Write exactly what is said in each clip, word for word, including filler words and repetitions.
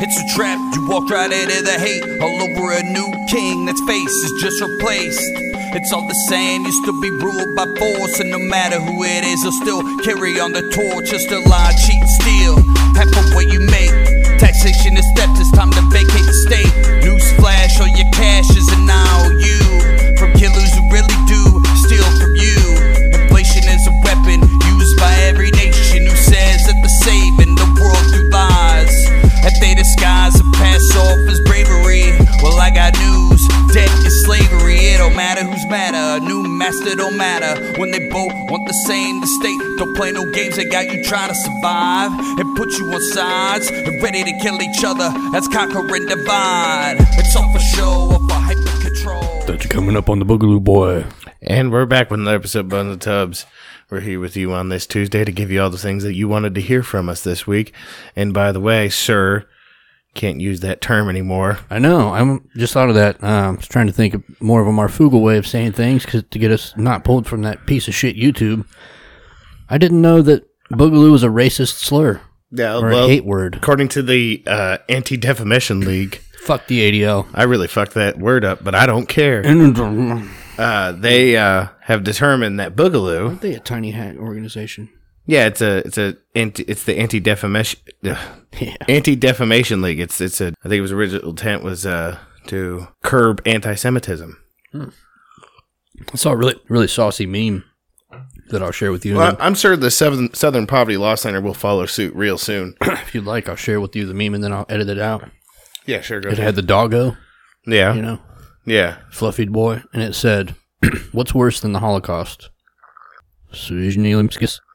It's a trap, you walk right into the hate. All over a new king that's face is just replaced. It's all the same, you still be ruled by force. And no matter who it is, they'll still carry on the torch. Just a lie, cheat and steal, half of what you make. Taxation is theft, it's time to vacate the state. Newsflash, all your cash is an I O U. From killers who really do steal from you. Inflation is a weapon used by every nation who says that they're saving the world through lies. That they disguise and pass off as bravery. Well, I got news, debt is slavery. It don't matter who's madder, a new master don't matter. When they both want the same, the state don't play no games. They got you trying to survive and put you on sides and ready to kill each other. That's conquer and divide. It's all for show, or for hyper control. That's coming up on the Boogaloo Boy. And we're back with another episode of Buns and Tubs. We're here with you on this Tuesday to give you all the things that you wanted to hear from us this week. And by the way, sir, can't use that term anymore. I know. I just thought of that. Um, I was trying to think of more of a Marfugal way of saying things cause to get us not pulled from that piece of shit YouTube. I didn't know that Boogaloo was a racist slur. Yeah, or well, a hate word. According to the uh, Anti-Defamation League. Fuck the A D L. I really fucked that word up, but I don't care. Uh, they uh, have determined that Boogaloo. Aren't they a tiny hat organization? Yeah, it's a it's a anti, it's the anti defamation uh, yeah. anti defamation league. It's it's a I think it was original intent was uh to curb anti-Semitism. Hmm. I saw a really really saucy meme that I'll share with you. Well, I'm sure the Southern Southern Poverty Law Center will follow suit real soon. If you'd like, I'll share with you the meme and then I'll edit it out. Yeah, sure. Go it ahead. had the doggo. Yeah, you know. Yeah. Fluffy boy. And it said, what's worse than the Holocaust? Yeah,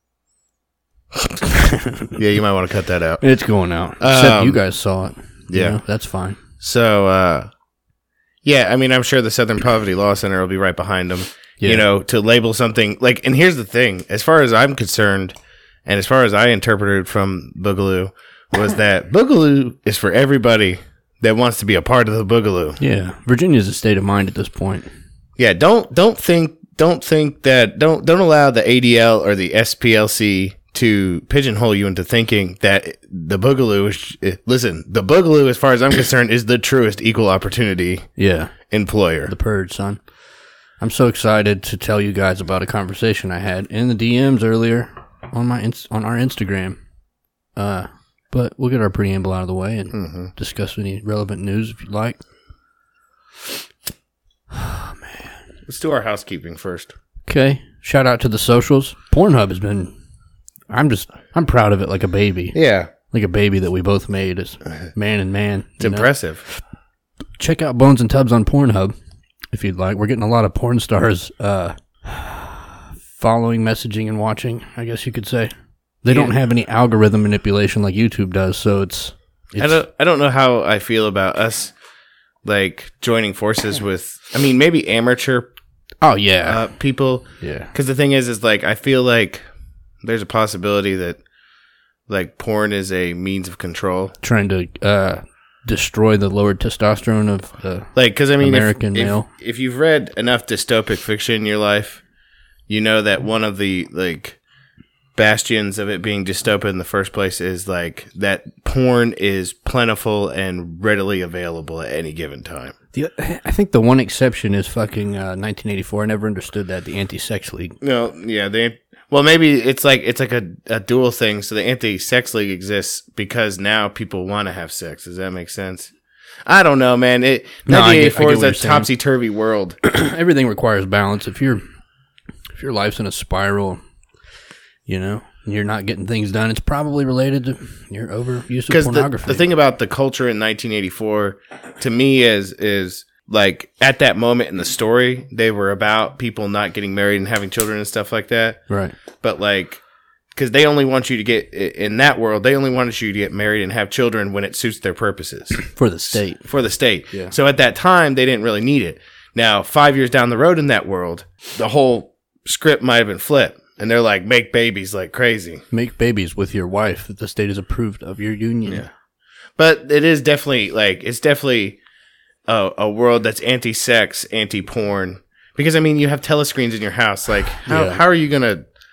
you might want to cut that out. It's going out. Except um, you guys saw it. Yeah. You know, that's fine. So, uh, yeah, I mean, I'm sure the Southern Poverty Law Center will be right behind them. Yeah. You know, to label something like, and here's the thing, as far as I'm concerned, and as far as I interpreted from Boogaloo, was that Boogaloo is for everybody that wants to be a part of the Boogaloo. Yeah, Virginia's a state of mind at this point. Yeah, don't don't think don't think that don't don't allow the A D L or the S P L C to pigeonhole you into thinking that the Boogaloo is. Listen, the Boogaloo, as far as I'm concerned, is the truest equal opportunity. Yeah, employer. The purge, son. I'm so excited to tell you guys about a conversation I had in the D Ms earlier on my on our Instagram. Uh. But we'll get our preamble out of the way and mm-hmm. discuss any relevant news if you'd like. Oh, man. Let's do our housekeeping first. Okay. Shout out to the socials. Pornhub has been... I'm just... I'm proud of it like a baby. Yeah. Like a baby that we both made as man and man. It's impressive. Know? Check out Bones and Tubs on Pornhub if you'd like. We're getting a lot of porn stars uh, following, messaging, and watching, I guess you could say. They yeah. don't have any algorithm manipulation like YouTube does, so it's, it's... I don't I don't know how I feel about us, like, joining forces with... I mean, maybe amateur... Oh, yeah. Uh, people. Yeah. Because the thing is, is, like, I feel like there's a possibility that, like, porn is a means of control. Trying to uh, destroy the lower testosterone of the like, because, I mean, American if, male. If, if you've read enough dystopic fiction in your life, you know that one of the, like... bastions of it being dystopic in the first place is like that porn is plentiful and readily available at any given time. The, I think the one exception is fucking uh, nineteen eighty-four. I never understood that, the Anti-Sex League. No, yeah, they well maybe it's like it's like a, a dual thing. So the Anti-Sex League exists because now people want to have sex. Does that make sense? I don't know, man. It no, nineteen eighty-four is a topsy turvy world. Everything requires balance. If you're if your life's in a spiral. You know, and you're not getting things done. It's probably related to your overuse of pornography. The, the thing about the culture in nineteen eighty-four, to me, is is like at that moment in the story, they were about people not getting married and having children and stuff like that. Right. But like, because they only want you to get in that world, they only wanted you to get married and have children when it suits their purposes for the state. For the state. Yeah. So at that time, they didn't really need it. Now, five years down the road in that world, the whole script might have been flipped. And they're like, make babies like crazy. Make babies with your wife that the state has approved of your union. Yeah. But it is definitely, like, it's definitely a, a world that's anti-sex, anti-porn. Because, I mean, you have telescreens in your house. Like, how, yeah. how are you going to,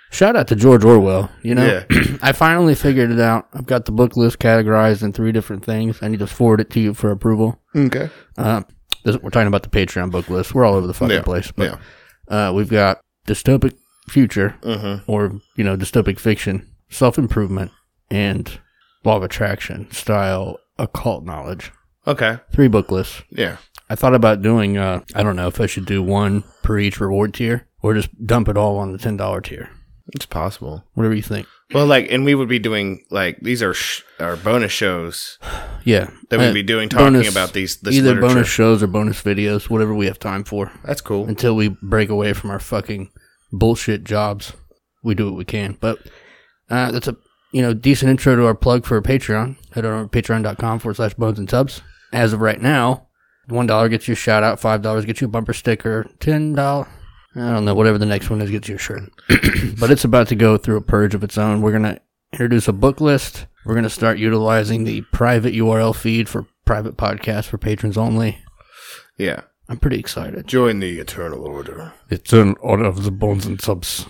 Shout out to George Orwell. You know, Yeah. I finally figured it out. I've got the book list categorized in three different things. I need to forward it to you for approval. Okay. Uh, this, we're talking about the Patreon book list. We're all over the fucking Yeah. place. But, Yeah. uh, we've got dystopic future, Mm-hmm. or, you know, dystopic fiction, self-improvement, and law of attraction style occult knowledge. Okay. Three book lists. Yeah. I thought about doing, uh, I don't know if I should do one per each reward tier or just dump it all on the ten dollars tier. It's possible. Whatever you think. Well, like, and we would be doing, like, these are sh- our bonus shows Yeah. that we'd Uh, be doing, talking bonus- about these, this Either literature. bonus shows or bonus videos, whatever we have time for. That's cool. Until we break away from our fucking bullshit jobs. We do what we can. But uh, that's a, you know, decent intro to our plug for Patreon. Head on patreon.com forward slash bones and tubs. As of right now, one dollar gets you a shout out, five dollars gets you a bumper sticker, ten dollars, I don't know, whatever the next one is gets you a shirt. But it's about to go through a purge of its own. We're going to introduce a book list. We're going to start utilizing the private U R L feed for private podcasts for patrons only. Yeah. I'm pretty excited. Join the Eternal Order. It's an order of the bones and subs.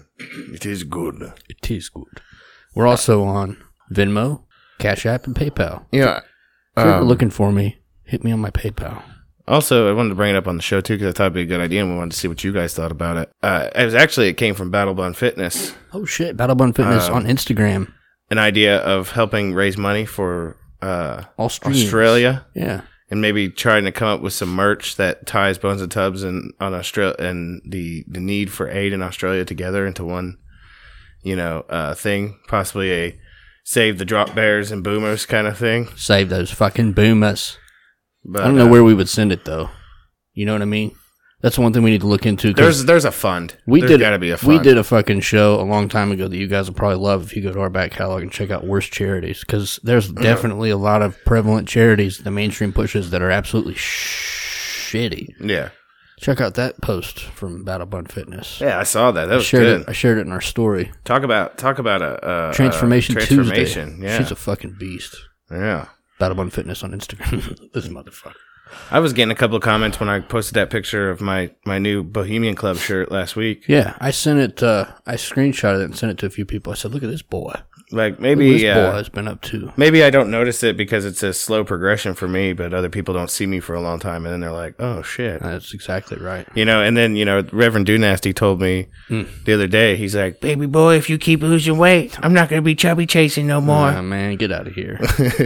It is good. It is good. We're also on Venmo, Cash App, and PayPal. Yeah. If you're Um, looking for me, hit me on my PayPal. Also, I wanted to bring it up on the show, too, because I thought it'd be a good idea, and we wanted to see what you guys thought about it. Uh, it was actually, it came from Battle Bun Fitness. Oh, shit. Battle Bun Fitness Uh, on Instagram. An idea of helping raise money for uh, Australians. Australia. Yeah. And maybe trying to come up with some merch that ties Bones and Tubs and on Australia and the, the need for aid in Australia together into one, you know, uh, thing. Possibly a save the drop bears and boomers kind of thing. Save those fucking boomers. But I don't know uh, where we would send it, though. You know what I mean? That's one thing we need to look into. 'cause there's there's a fund. we There's did gotta be a fund. We did a fucking show a long time ago that you guys will probably love if you go to our back catalog and check out worst charities, because there's definitely a lot of prevalent charities the mainstream pushes that are absolutely sh- shitty. Yeah. Check out that post from Battle Bun Fitness. Yeah, I saw that. That I was shared good. it. I shared it in our story. Talk about talk about a, a Transformation, a transformation. Tuesday. Yeah, She's a fucking beast. yeah. Battle Bun Fitness on Instagram. This motherfucker. I was getting a couple of comments when I posted that picture of my, my new Bohemian Club shirt last week. Yeah, I sent it. Uh, I screenshotted it and sent it to a few people. I said, "Look at this boy. Like Look maybe what this uh, boy has been up to." maybe I don't notice it because it's a slow progression for me, but other people don't see me for a long time, and then they're like, "Oh shit." That's exactly right. You know, and then, you know, Reverend Do Nasty told me Mm. the other day, he's like, "Baby boy, if you keep losing weight, I'm not going to be chubby chasing no more." Ah, man, get out of here.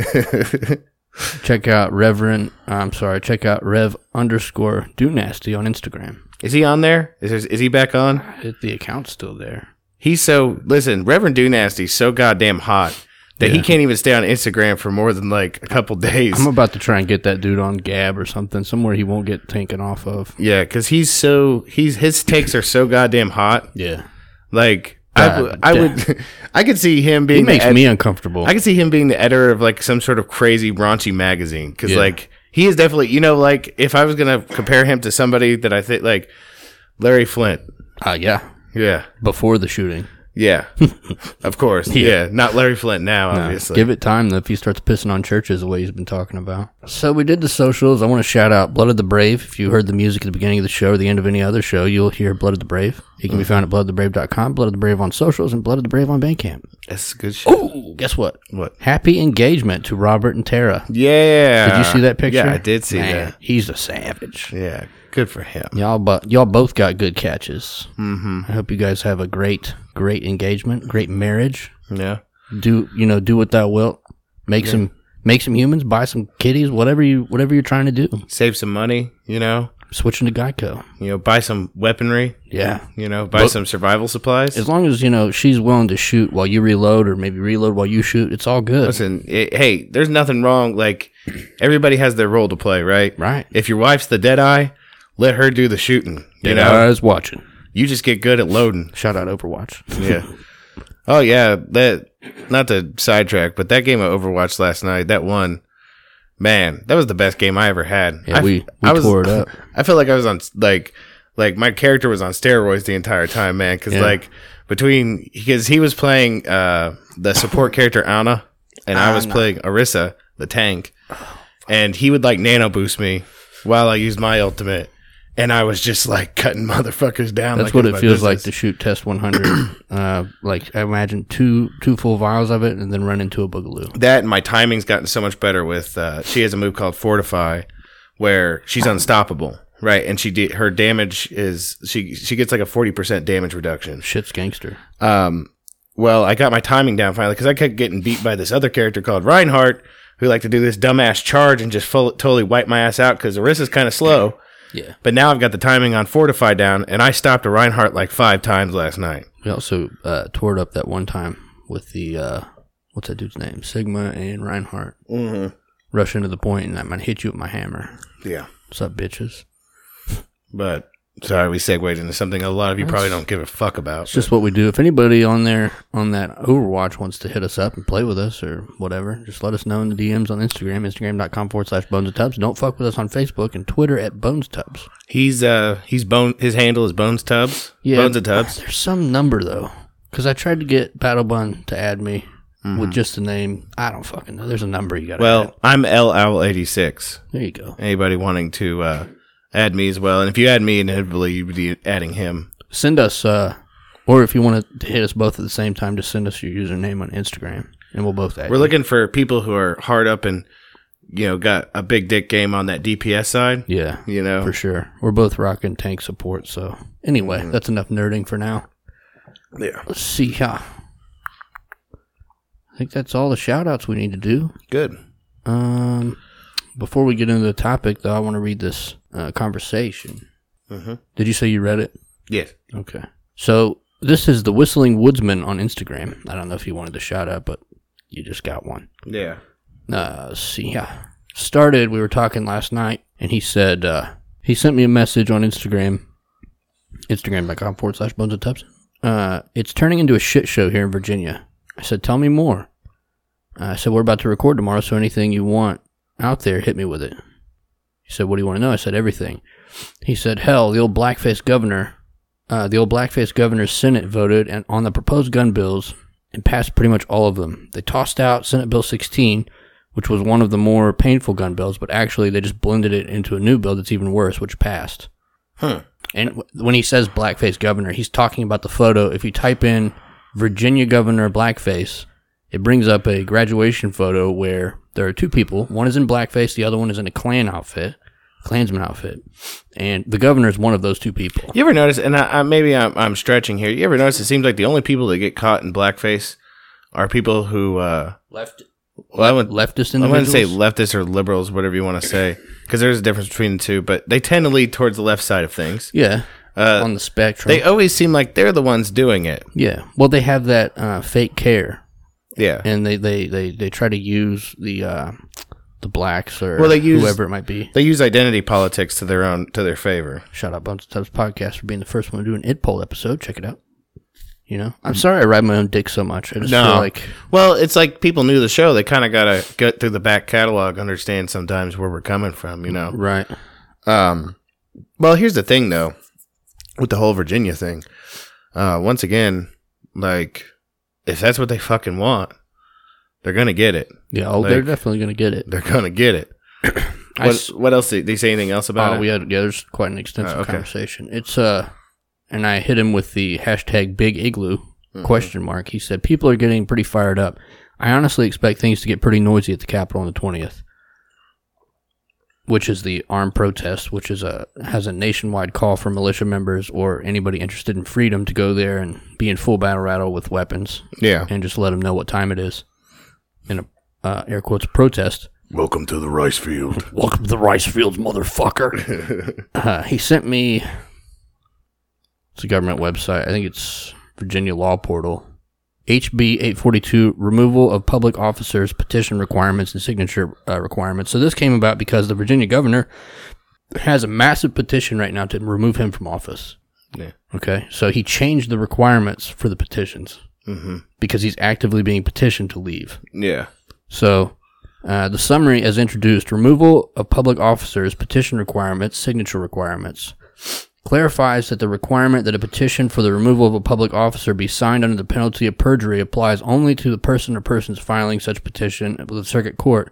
Check out Reverend. I'm sorry. Check out Rev underscore Do Nasty on Instagram. Is he on there? Is, there, is he back on? It, the account's still there. He's so, listen, Reverend Do Nasty's so goddamn hot that he Yeah. can't even stay on Instagram for more than like a couple days. I'm about to try and get that dude on Gab or something, somewhere he won't get taken off of. Yeah, because he's so, he's his takes are so goddamn hot. Yeah. Like, I, God w- I would, I could see him being, He makes the ed- me uncomfortable. I could see him being the editor of like some sort of crazy raunchy magazine. Because Yeah. like, he is definitely, you know, like if I was going to compare him to somebody that I think like Larry Flint. Uh, yeah. Yeah. Before the shooting. Yeah. Of course. Yeah. Yeah. Not Larry Flint now, No, obviously. give it time, though, if he starts pissing on churches the way he's been talking about. So we did the socials. I want to shout out Blood of the Brave. If you heard the music at the beginning of the show or the end of any other show, you'll hear Blood of the Brave. He can be found at blood of the brave dot com, Blood of the Brave on socials, and Blood of the Brave on Bandcamp. That's good shit. Oh, guess what? What? Happy engagement to Robert and Tara. Yeah. Did you see that picture? Yeah, I did see Man, that. He's a savage. Yeah. Good for him. Y'all, but y'all both got good catches. Mm-hmm. I hope you guys have a great, great engagement, great marriage. Yeah. Do you know? Do what thou wilt. Make some, make some humans. Buy some kitties. Whatever you, whatever you're trying to do. Save some money, you know. Switching to Geico. You know, buy some weaponry. Yeah. You know, buy But- some survival supplies. As long as you know she's willing to shoot while you reload, or maybe reload while you shoot, it's all good. Listen, it, hey, there's nothing wrong. Like, everybody has their role to play, right? Right. If your wife's the Deadeye, let her do the shooting. You You know, know, I was watching. you just get good at loading. Shout out Overwatch. Yeah. Oh yeah, that. Not to sidetrack, but that game of Overwatch last night, that one, man, that was the best game I ever had. Yeah, I, we, we I was, tore it up. I felt like I was on like, like my character was on steroids the entire time, man. Because Yeah. like between because he was playing uh, the support character Ana, and I was Ana. playing Orisa, the tank, and he would like nano boost me while I used my ultimate, and I was just like cutting motherfuckers down. That's like what it feels business. like to shoot Test one hundred. uh, like I imagine two two full vials of it and then run into a boogaloo. That and my timing's gotten so much better with. Uh, she has a move called Fortify, where she's unstoppable, right? And she de- her damage is she she gets like a forty percent damage reduction. Shit's gangster. Um, well, I got my timing down finally because I kept getting beat by this other character called Reinhardt, who liked to do this dumbass charge and just full, totally wipe my ass out because Orissa's kind of slow. Yeah. But now I've got the timing on Fortify down, and I stopped a Reinhardt like five times last night. We also uh, tore it up that one time with the, uh, what's that dude's name? Sigma and Reinhardt. Mm-hmm. Rush into the point, and I'm going to hit you with my hammer. Yeah. What's up, bitches? But, sorry, we segued into something a lot of you That's, probably don't give a fuck about. It's just what we do. If anybody on there, on that Overwatch wants to hit us up and play with us or whatever, just let us know in the D Ms on Instagram, instagram.com forward slash Bones and Tubs. Don't fuck with us on Facebook and Twitter at Bones Tubs. He's, uh, he's bone, his handle is Bones Tubs. Yeah, Bones and Tubs. There's some number, though. Because I tried to get Battle Bun to add me mm-hmm. with just the name. I don't fucking know. There's a number you got to Well, add. I'm L Owl eighty-six. There you go. Anybody wanting to, uh, add me as well. And if you add me, inevitably you'd be adding him. Send us, uh, or if you want to hit us both at the same time, just send us your username on Instagram, and we'll both add We're you. looking for people who are hard up and, you know, got a big dick game on that D P S side. Yeah, You know? for sure. We're both rocking tank support, so anyway, Mm-hmm. that's enough nerding for now. Yeah. Let's see here. I think that's all the shout-outs we need to do. Good. Um, before we get into the topic, though, I want to read this uh, conversation. Mm-hmm. Did you say you read it? Yes. Okay. So, this is the Whistling Woodsman on Instagram. I don't know if you wanted to shout out, but you just got one. Yeah. Uh, let's see, yeah. Started, we were talking last night, and he said, uh, he sent me a message on Instagram, instagram.com forward slash Bones and Tubs. Uh, it's turning into a shit show here in Virginia. I said, tell me more. Uh, I said, we're about to record tomorrow, so anything you want out there, hit me with it. He said, what do you want to know? I said, everything. He said, hell, the old blackface governor, uh, the old blackface governor's Senate voted and on the proposed gun bills and passed pretty much all of them. They tossed out Senate Bill sixteen, which was one of the more painful gun bills, but actually they just blended it into a new bill that's even worse, which passed. Huh. And w- when he says blackface governor, he's talking about the photo. If you type in Virginia governor blackface, it brings up a graduation photo where there are two people. One is in blackface, the other one is in a Klan outfit, Klansman outfit. And the governor is one of those two people. You ever notice, and I, I, maybe I'm, I'm stretching here, you ever notice it seems like the only people that get caught in blackface are people who, uh, Left, well, I wouldn't, leftist I wouldn't individuals? say leftists or liberals, whatever you want to say, because there's a difference between the two, but they tend to lead towards the left side of things. Yeah, Uh, on the spectrum. They always seem like they're the ones doing it. Yeah, well, they have that uh, fake care. Yeah. And they, they, they, they try to use the uh, the blacks or Well, they use- whoever it might be. They use identity politics to their own, to their favor. Shout out Bones and Tubs Podcast for being the first one to do an I T poll episode. Check it out. You know, I'm sorry I ride my own dick so much. I just No. feel like Well, it's like people knew the show. They kind of got to get through the back catalog, understand sometimes where we're coming from, you know? right. Um, well, here's the thing, though, with the whole Virginia thing. Uh, once again, like, if that's what they fucking want, they're going to get it. Yeah, oh, Like- they're definitely going to get it. They're going to get it. I What, s- what else? Did they say anything else about oh, it? we had yeah. There's quite an extensive Oh, okay. conversation. It's uh, and I hit him with the hashtag Big Igloo Mm-hmm. question mark. He said people are getting pretty fired up. I honestly expect things to get pretty noisy at the Capitol on the twentieth, which is the armed protest, which is a has a nationwide call for militia members or anybody interested in freedom to go there and be in full battle rattle with weapons Yeah. and just let them know what time it is. In a uh, air quotes protest. Welcome to the rice field. Welcome to the rice fields, motherfucker. uh, he sent me. It's a government website. I think it's Virginia Law Portal. H B eight forty-two, removal of public officers, petition requirements, and signature uh, requirements. So this came about because the Virginia governor has a massive petition right now to remove him from office. Yeah. Okay, so he changed the requirements for the petitions Mm-hmm. because he's actively being petitioned to leave. Yeah. So, uh, the summary as introduced, removal of public officers, petition requirements, signature requirements, clarifies that the requirement that a petition for the removal of a public officer be signed under the penalty of perjury applies only to the person or persons filing such petition with the circuit court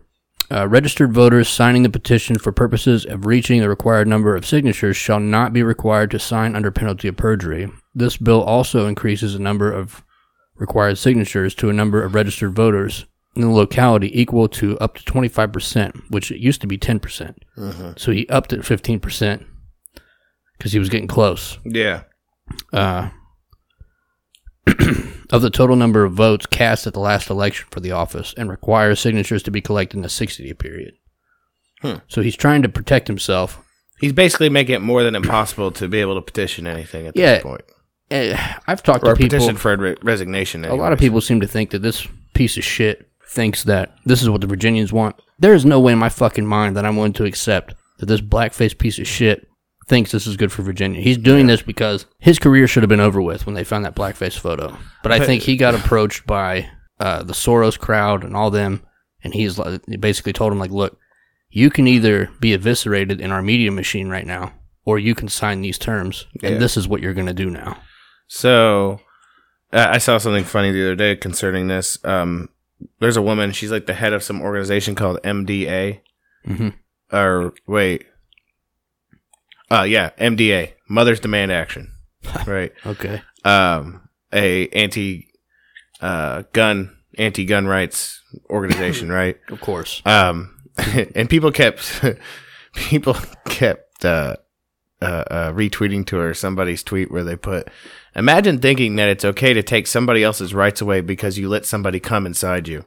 Uh, registered voters signing the petition for purposes of reaching the required number of signatures shall not be required to sign under penalty of perjury. This bill also increases the number of required signatures to a number of registered voters in the locality equal to up to twenty-five percent, which it used to be ten percent. Uh-huh. So he upped it fifteen percent because he was getting close. Yeah. Uh, of the total number of votes cast at the last election for the office, and requires signatures to be collected in a sixty-day period. Hmm. So he's trying to protect himself. He's basically making it more than impossible to be able to petition anything at yeah, this point. Uh, I've talked or to people. petition for re- resignation. Anyways. A lot of people seem to think that this piece of shit thinks that this is what the Virginians want. There is no way in my fucking mind that I'm willing to accept that this blackface piece of shit thinks this is good for Virginia. He's doing yeah. this because his career should have been over with when they found that blackface photo. But I but, think he got approached by uh, the Soros crowd and all them, and he's like, he basically told him, like, look, you can either be eviscerated in our media machine right now, or you can sign these terms, and yeah. this is what you're going to do now. So, uh, I saw something funny the other day concerning this. Um, there's a woman, she's like the head of some organization called M D A. Mm-hmm. Or, wait. Uh, yeah, M D A, Mothers Demand Action, right? Okay. Um, a anti, uh, gun, anti-gun rights organization, right? Of course. Um, and people kept, people kept, uh, uh, uh, retweeting to her somebody's tweet where they put, imagine thinking that it's okay to take somebody else's rights away because you let somebody come inside you.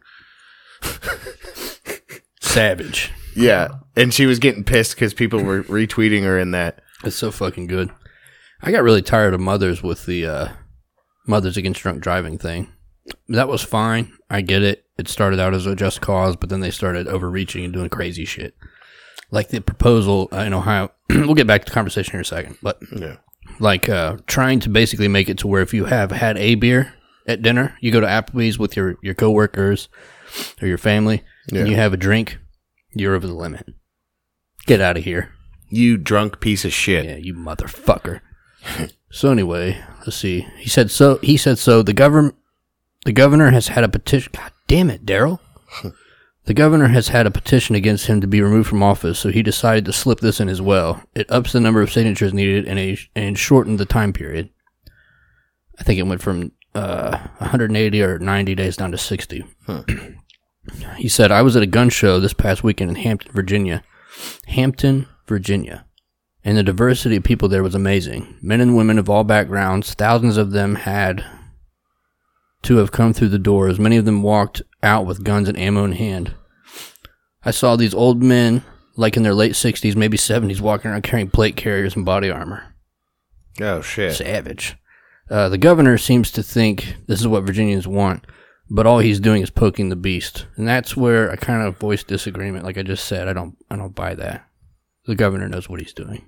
Savage. Yeah, and she was getting pissed because people were retweeting her in that. It's so fucking good. I got really tired of mothers with the uh, Mothers Against Drunk Driving thing. That was fine. I get it. It started out as a just cause, but then they started overreaching and doing crazy shit. Like the proposal uh, in Ohio. We'll get back to the conversation here in a second. But yeah. like uh, trying to basically make it to where if you have had a beer at dinner, you go to Applebee's with your, your coworkers or your family, yeah. and you have a drink, you're over the limit. Get out of here. You drunk piece of shit. Yeah, you motherfucker. So anyway, let's see. He said so. He said so. The government, the governor has had a petition. God damn it, Daryl. The governor has had a petition against him to be removed from office, so he decided to slip this in as well. It ups the number of signatures needed and, a, and shortened the time period. I think it went from uh, one hundred eighty or ninety days down to sixty. Huh. He said, I was at a gun show this past weekend in Hampton, Virginia. Hampton, Virginia. And the diversity of people there was amazing. Men and women of all backgrounds, thousands of them had to have come through the doors. Many of them walked out with guns and ammo in hand. I saw these old men, like in their late sixties, maybe seventies, walking around carrying plate carriers and body armor. Oh, shit. Savage. Uh, the governor seems to think this is what Virginians want, but all he's doing is poking the beast. And that's where I kind of voiced disagreement. Like I just said, I don't I don't buy that. The governor knows what he's doing.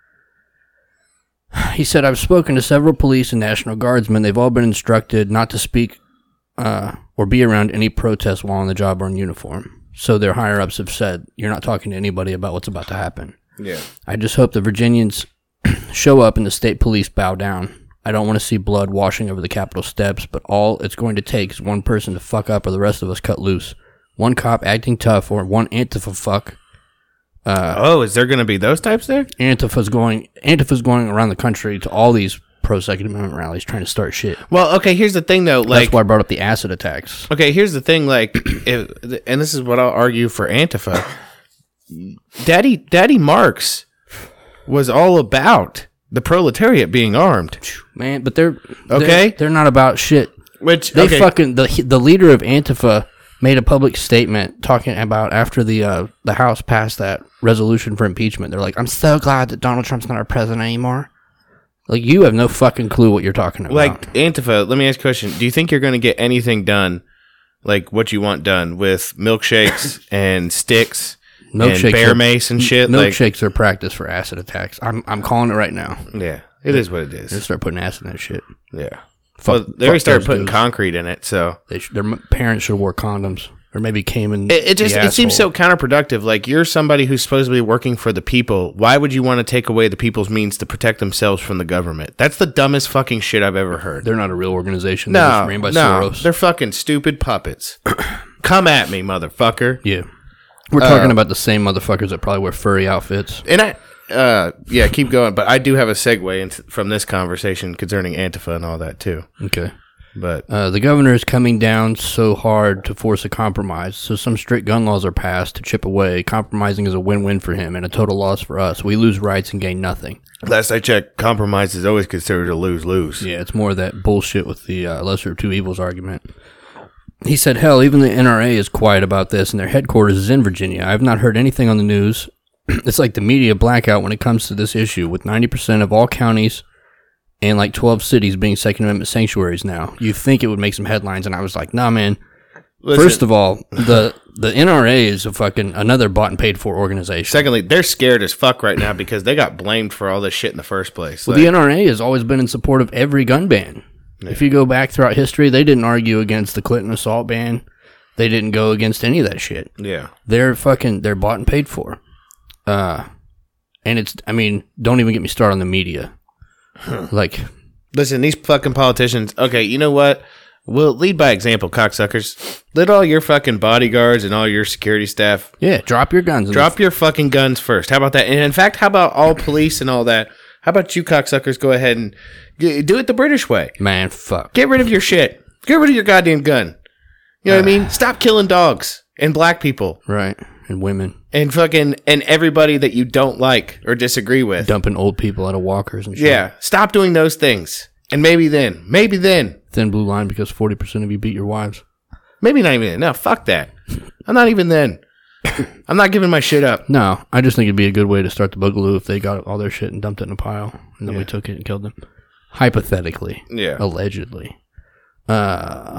He said, I've spoken to several police and National Guardsmen. They've all been instructed not to speak uh, or be around any protests while on the job or in uniform. So their higher-ups have said, you're not talking to anybody about what's about to happen. Yeah. I just hope the Virginians show up and the state police bow down. I don't want to see blood washing over the Capitol steps, but all it's going to take is one person to fuck up or the rest of us cut loose. One cop acting tough or one Antifa fuck. Uh, oh, is there going to be those types there? Antifa's going Antifa's going around the country to all these pro-Second Amendment rallies trying to start shit. Well, okay, here's the thing, though. Like, that's why I brought up the acid attacks. Okay, here's the thing, like, if, and this is what I'll argue for Antifa. Daddy, Daddy Marx was all about the proletariat being armed. Man, but they're okay. They're, they're not about shit. Which they okay. fucking the the leader of Antifa made a public statement talking about after the uh, the House passed that resolution for impeachment. They're like, I'm so glad that Donald Trump's not our president anymore. Like, you have no fucking clue what you're talking about. Like, Antifa, let me ask you a question. Do you think you're going to get anything done, like what you want done, with milkshakes and sticks milkshakes and bear are, mace and shit? Milkshakes like, are practice for acid attacks. I'm I'm calling it right now. Yeah, it is what it is. They start putting acid in that shit. Yeah. Fuck, well, they already started putting dudes. concrete in it, so they sh- their parents should have wore condoms, or maybe came in. It, it just it seems so counterproductive. Like, you're somebody who's supposedly working for the people. Why would you want to take away the people's means to protect themselves from the government? That's the dumbest fucking shit I've ever heard. They're not a real organization. They're no, just ran by no, Soros. They're fucking stupid puppets. Come at me, motherfucker. Yeah. We're talking uh, about the same motherfuckers that probably wear furry outfits. And I, uh, yeah, keep going. But I do have a segue into, from this conversation concerning Antifa and all that too. Okay. But uh, the governor is coming down so hard to force a compromise. So some strict gun laws are passed to chip away. Compromising is a win-win for him and a total loss for us. We lose rights and gain nothing. Last I checked, compromise is always considered a lose-lose. Yeah, it's more of that bullshit with the uh, lesser of two evils argument. He said, hell, even the N R A is quiet about this, and their headquarters is in Virginia. I have not heard anything on the news. It's like the media blackout when it comes to this issue, with ninety percent of all counties and like twelve cities being Second Amendment sanctuaries now. You think it would make some headlines, and I was like, nah, man. Listen. First of all, the the N R A is a fucking another bought and paid for organization. Secondly, they're scared as fuck right now because they got blamed for all this shit in the first place. Well, like, the N R A has always been in support of every gun ban. Yeah. If you go back throughout history, they didn't argue against the Clinton assault ban. They didn't go against any of that shit. Yeah. They're fucking, they're bought and paid for. Uh, and it's, I mean, don't even get me started on the media. Huh. Like, listen, these fucking politicians, okay, you know what? We'll lead by example, cocksuckers. Let all your fucking bodyguards and all your security staff. Yeah, drop your guns. Drop your fucking guns first. How about that? And in fact, how about all police and all that? How about you cocksuckers go ahead and do it the British way? Man, fuck. Get rid of your shit. Get rid of your goddamn gun. You know uh, what I mean? Stop killing dogs and black people. Right. And women. And fucking, and everybody that you don't like or disagree with. Dumping old people out of walkers and shit. Yeah. Stop doing those things. And maybe then, maybe then. Thin blue line because forty percent of you beat your wives. Maybe not even then. No, fuck that. I'm not even then. I'm not giving my shit up. No, I just think it'd be a good way to start the Boogaloo if they got all their shit and dumped it in a pile, and then yeah. we took it and killed them. Hypothetically. Yeah. Allegedly. Uh,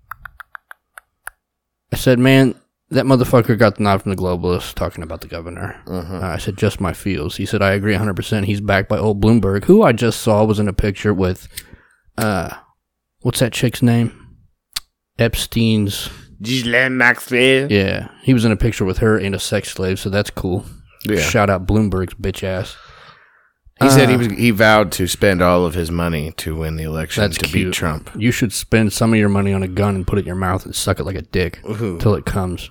I said, man, that motherfucker got the nod from the globalists talking about the governor. Uh-huh. Uh, I said, just my feels. He said, I agree one hundred percent. He's backed by old Bloomberg, who I just saw was in a picture with, uh, what's that chick's name? Epstein's... Ghislaine Maxwell. Yeah, he was in a picture with her and a sex slave, so that's cool. Yeah. Shout out Bloomberg's bitch ass. He uh, said he was he vowed to spend all of his money to win the election that's to cute. beat Trump. You should spend some of your money on a gun and put it in your mouth and suck it like a dick until it comes.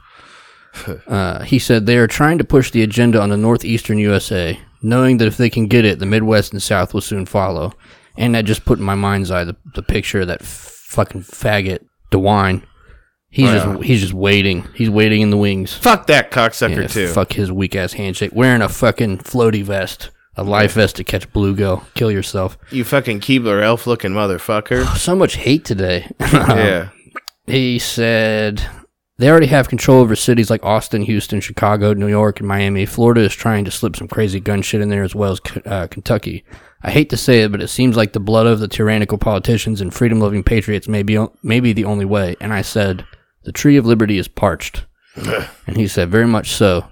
uh, he said they are trying to push the agenda on the northeastern U S A, knowing that if they can get it, the Midwest and South will soon follow. And that just put in my mind's eye the, the picture of that f- fucking faggot, DeWine. He's wow. just he's just waiting. He's waiting in the wings. Fuck that cocksucker yeah, too. Fuck his weak ass handshake. Wearing a fucking floaty vest, a life vest to catch bluegill. Kill yourself. You fucking Keebler elf looking motherfucker. So much hate today. Yeah. He said they already have control over cities like Austin, Houston, Chicago, New York, and Miami. Florida is trying to slip some crazy gun shit in there as well as uh, Kentucky. I hate to say it, but it seems like the blood of the tyrannical politicians and freedom-loving patriots may be, may be the only way. And I said, the tree of liberty is parched. And he said, very much so.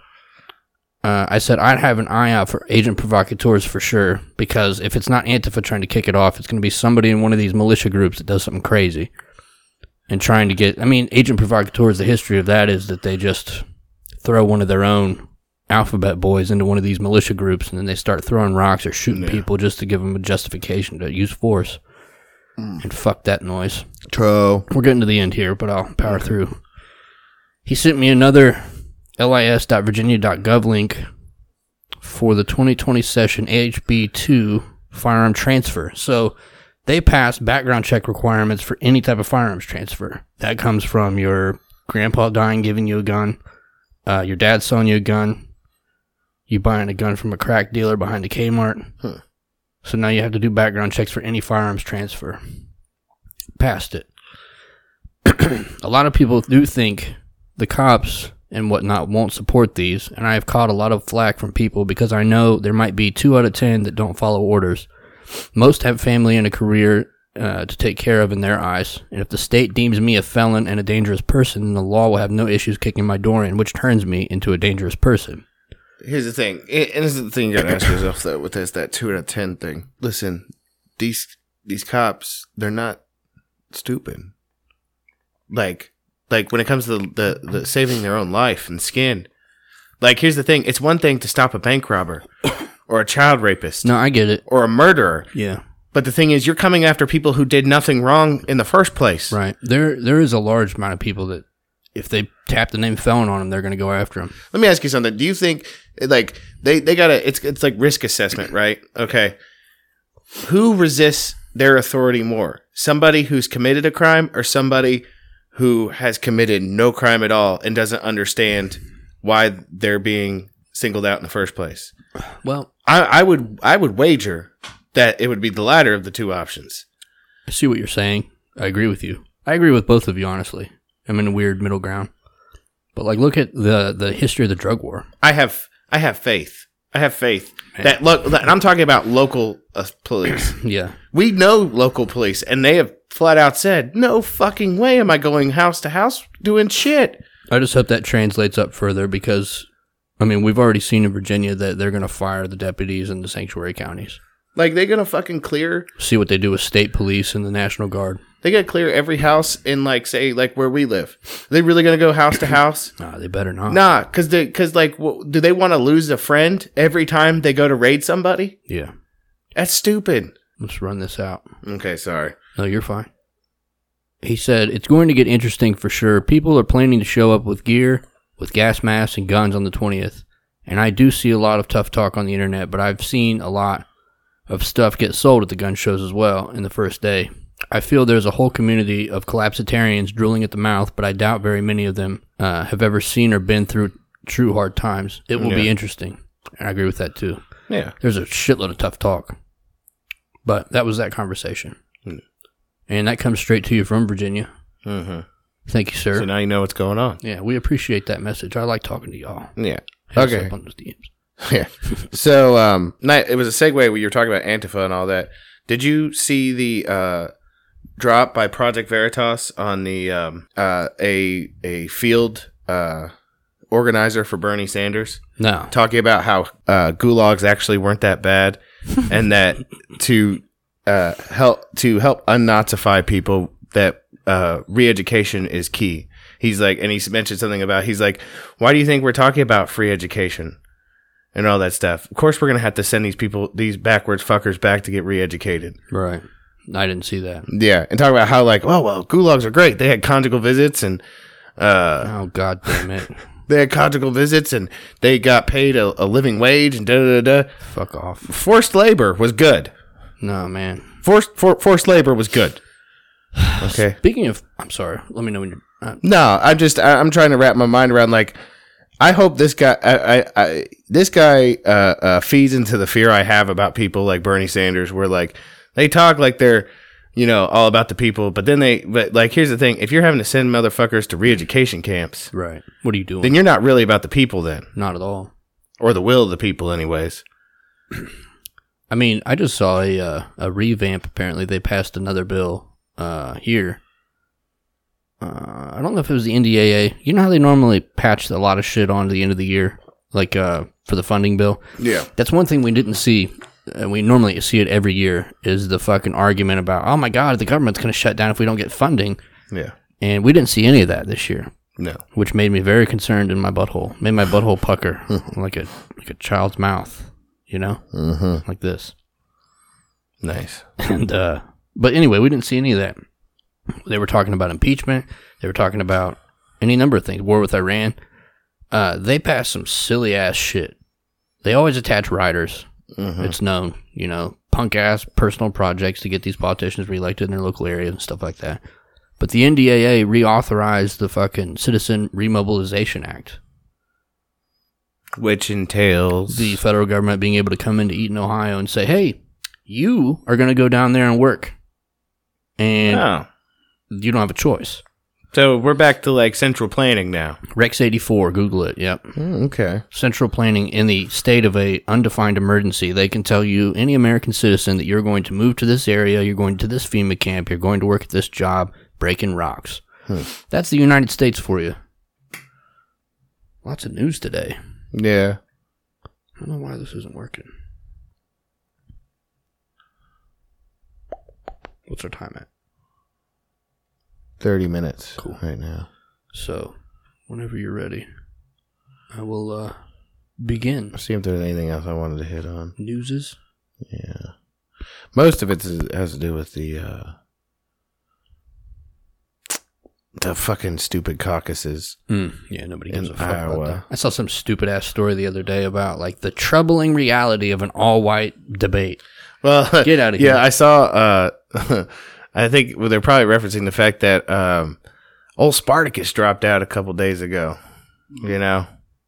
Uh, I said, I'd have an eye out for agent provocateurs for sure, because if it's not Antifa trying to kick it off, it's going to be somebody in one of these militia groups that does something crazy. And trying to get, I mean, agent provocateurs, the history of that is that they just throw one of their own alphabet boys into one of these militia groups, and then they start throwing rocks or shooting yeah. people just to give them a justification to use force. Mm. And fuck that noise. True. We're getting to the end here, but I'll power okay. through. He sent me another L I S dot virginia dot gov link for the twenty twenty session A H B two firearm transfer. So they passed background check requirements for any type of firearms transfer. That comes from your grandpa dying, giving you a gun, uh, your dad selling you a gun, you buying a gun from a crack dealer behind a Kmart. Huh. So now you have to do background checks for any firearms transfer. Passed it. A lot of people do think the cops and whatnot won't support these, and I have caught a lot of flack from people because I know there might be two out of ten that don't follow orders. Most have family and a career uh, to take care of in their eyes, and if the state deems me a felon and a dangerous person, then the law will have no issues kicking my door in, which turns me into a dangerous person. Here's the thing, and this is the thing you gotta ask yourself though, with this, that two out of ten thing. Listen, these these cops, they're not stupid. Like, like when it comes to the, the, the saving their own life and skin. Like, here's the thing, it's one thing to stop a bank robber or a child rapist. No, I get it. Or a murderer. Yeah. But the thing is, you're coming after people who did nothing wrong in the first place. Right. There, there is a large amount of people that if they tap the name felon on him, they're going to go after him. Let me ask you something. Do you think like they they got to? It's it's like risk assessment, right? Okay. Who resists their authority more? Somebody who's committed a crime or somebody who has committed no crime at all and doesn't understand why they're being singled out in the first place? Well, I, I would I would wager that it would be the latter of the two options. I see what you're saying. I agree with you. I agree with both of you, honestly. I'm in a weird middle ground. But like, look at the the history of the drug war. I have I have faith. I have faith Man. that look. And I'm talking about local uh, police. Yeah, we know local police, and they have flat out said, "No fucking way am I going house to house doing shit." I just hope that translates up further because, I mean, we've already seen in Virginia that they're going to fire the deputies in the sanctuary counties. Like, they're going to fucking clear... See what they do with state police and the National Guard. They got to clear every house in, like, say, like, where we live. Are they really going to go house to house? Nah, they better not. Nah, because, because like, w- do they want to lose a friend every time they go to raid somebody? Yeah. That's stupid. Let's run this out. Okay, sorry. No, you're fine. He said, it's going to get interesting for sure. People are planning to show up with gear, with gas masks and guns on the twentieth. And I do see a lot of tough talk on the internet, but I've seen a lot of stuff get sold at the gun shows as well in the first day. I feel there's a whole community of collapsitarians drooling at the mouth, but I doubt very many of them uh, have ever seen or been through true hard times. It will yeah. be interesting. And I agree with that too. Yeah. There's a shitload of tough talk. But that was that conversation. Mm. And that comes straight to you from Virginia. Mm-hmm. Thank you, sir. So now you know what's going on. Yeah, we appreciate that message. I like talking to y'all. Yeah. Heads okay. up on those D Ms. Yeah. So, um, it was a segue where you were talking about Antifa and all that. Did you see the uh, drop by Project Veritas on the um, uh, a a field uh, organizer for Bernie Sanders? No. Talking about how uh, gulags actually weren't that bad, and that to uh, help to help unnazify people, that uh, re-education is key. He's like, and he mentioned something about, he's like, why do you think we're talking about free education and all that stuff? Of course, we're going to have to send these people, these backwards fuckers back to get re-educated. Right. I didn't see that. Yeah. And talk about how, like, oh, well, gulags are great. They had conjugal visits and, uh, oh, God damn it. They had conjugal visits and they got paid a, a living wage and da da da. Fuck off. Forced labor was good. No, man. Forced, for, forced labor was good. Okay. Speaking of, I'm sorry. Let me know when you're. Uh, no, I'm just, I, I'm trying to wrap my mind around, like, I hope this guy, I, I, I this guy uh, uh, feeds into the fear I have about people like Bernie Sanders, where like they talk like they're, you know, all about the people, but then they, but like, here's the thing: if you're having to send motherfuckers to re-education camps, right? What are you doing? Then you're not really about the people, then. Not at all, or the will of the people, anyways. I mean, I just saw a uh, a revamp. Apparently, they passed another bill uh, here. Uh, I don't know if it was the N D A A. You know how they normally patch a lot of shit on to the end of the year, like uh, for the funding bill? Yeah. That's one thing we didn't see. And we normally see it every year, is the fucking argument about, oh my God, the government's going to shut down if we don't get funding. Yeah. And we didn't see any of that this year. No. Which made me very concerned in my butthole. Made my butthole pucker like a like a child's mouth, you know? Mm-hmm. Like this. Nice. And, uh, but anyway, we didn't see any of that. They were talking about impeachment. They were talking about any number of things. War with Iran. Uh, they passed some silly ass shit. They always attach riders. Mm-hmm. It's known, you know, punk ass personal projects to get these politicians reelected in their local area and stuff like that. But the N D A A reauthorized the fucking Citizen Remobilization Act, which entails the federal government being able to come into Eaton, Ohio, and say, "Hey, you are going to go down there and work, and oh. you don't have a choice." So we're back to like central planning now. Rex eighty-four, Google it. Yep. Mm, okay. Central planning in the state of a undefined emergency. They can tell you, any American citizen, that you're going to move to this area, you're going to this FEMA camp, you're going to work at this job, breaking rocks. Hmm. That's the United States for you. Lots of news today. Yeah. I don't know why this isn't working. What's our time at? thirty minutes cool. right now. So, whenever you're ready, I will uh, begin. I'll see if there's anything else I wanted to hit on. Newses? Yeah. Most of it has to do with the uh, the fucking stupid caucuses. Mm, yeah, nobody gives In a fuck about Iowa. that. I saw some stupid ass story the other day about like the troubling reality of an all white debate. Well, Get out of yeah, here. I saw. Uh, I think well, they're probably referencing the fact that um, old Spartacus dropped out a couple days ago. You know,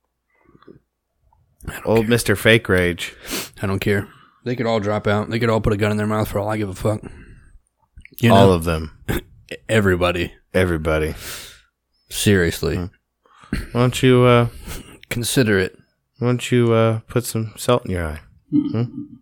old care. Mister Fake Rage. I don't care. They could all drop out. They could all put a gun in their mouth for all I give a fuck. You know, All of them, everybody. everybody. Seriously, Mm. Why don't you? Uh, consider it. why don't you uh, put some salt in your eye? Hmm?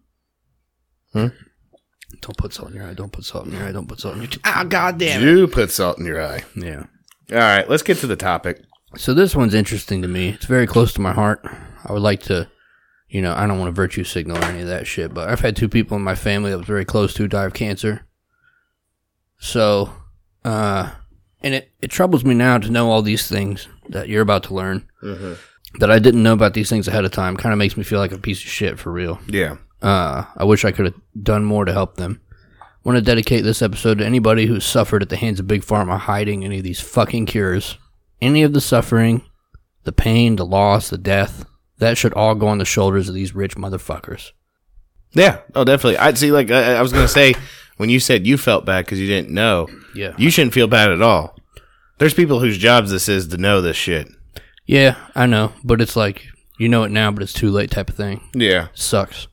Hmm? Don't put salt in your eye. Don't put salt in your eye. Don't put salt in your. T- ah, goddamn it. You put salt in your eye. Yeah. All right, let's get to the topic. So this one's interesting to me. It's very close to my heart. I would like to, you know, I don't want to virtue signal or any of that shit, but I've had two people in my family that was very close to die of cancer. So, uh, and it, it troubles me now to know all these things that you're about to learn Mm-hmm. that I didn't know about these things ahead of time. Kind of makes me feel like a piece of shit for real. Yeah. Uh, I wish I could have done more to help them. I want to dedicate this episode to anybody who's suffered at the hands of Big Pharma hiding any of these fucking cures. Any of the suffering, the pain, the loss, the death, that should all go on the shoulders of these rich motherfuckers. Yeah. Oh, definitely. I'd see. Like I, I was gonna say, when you said you felt bad because you didn't know, Yeah. you shouldn't feel bad at all. There's people whose jobs this is to know this shit. Yeah, I know, but it's like, you know it now, but it's too late type of thing. Yeah. Sucks.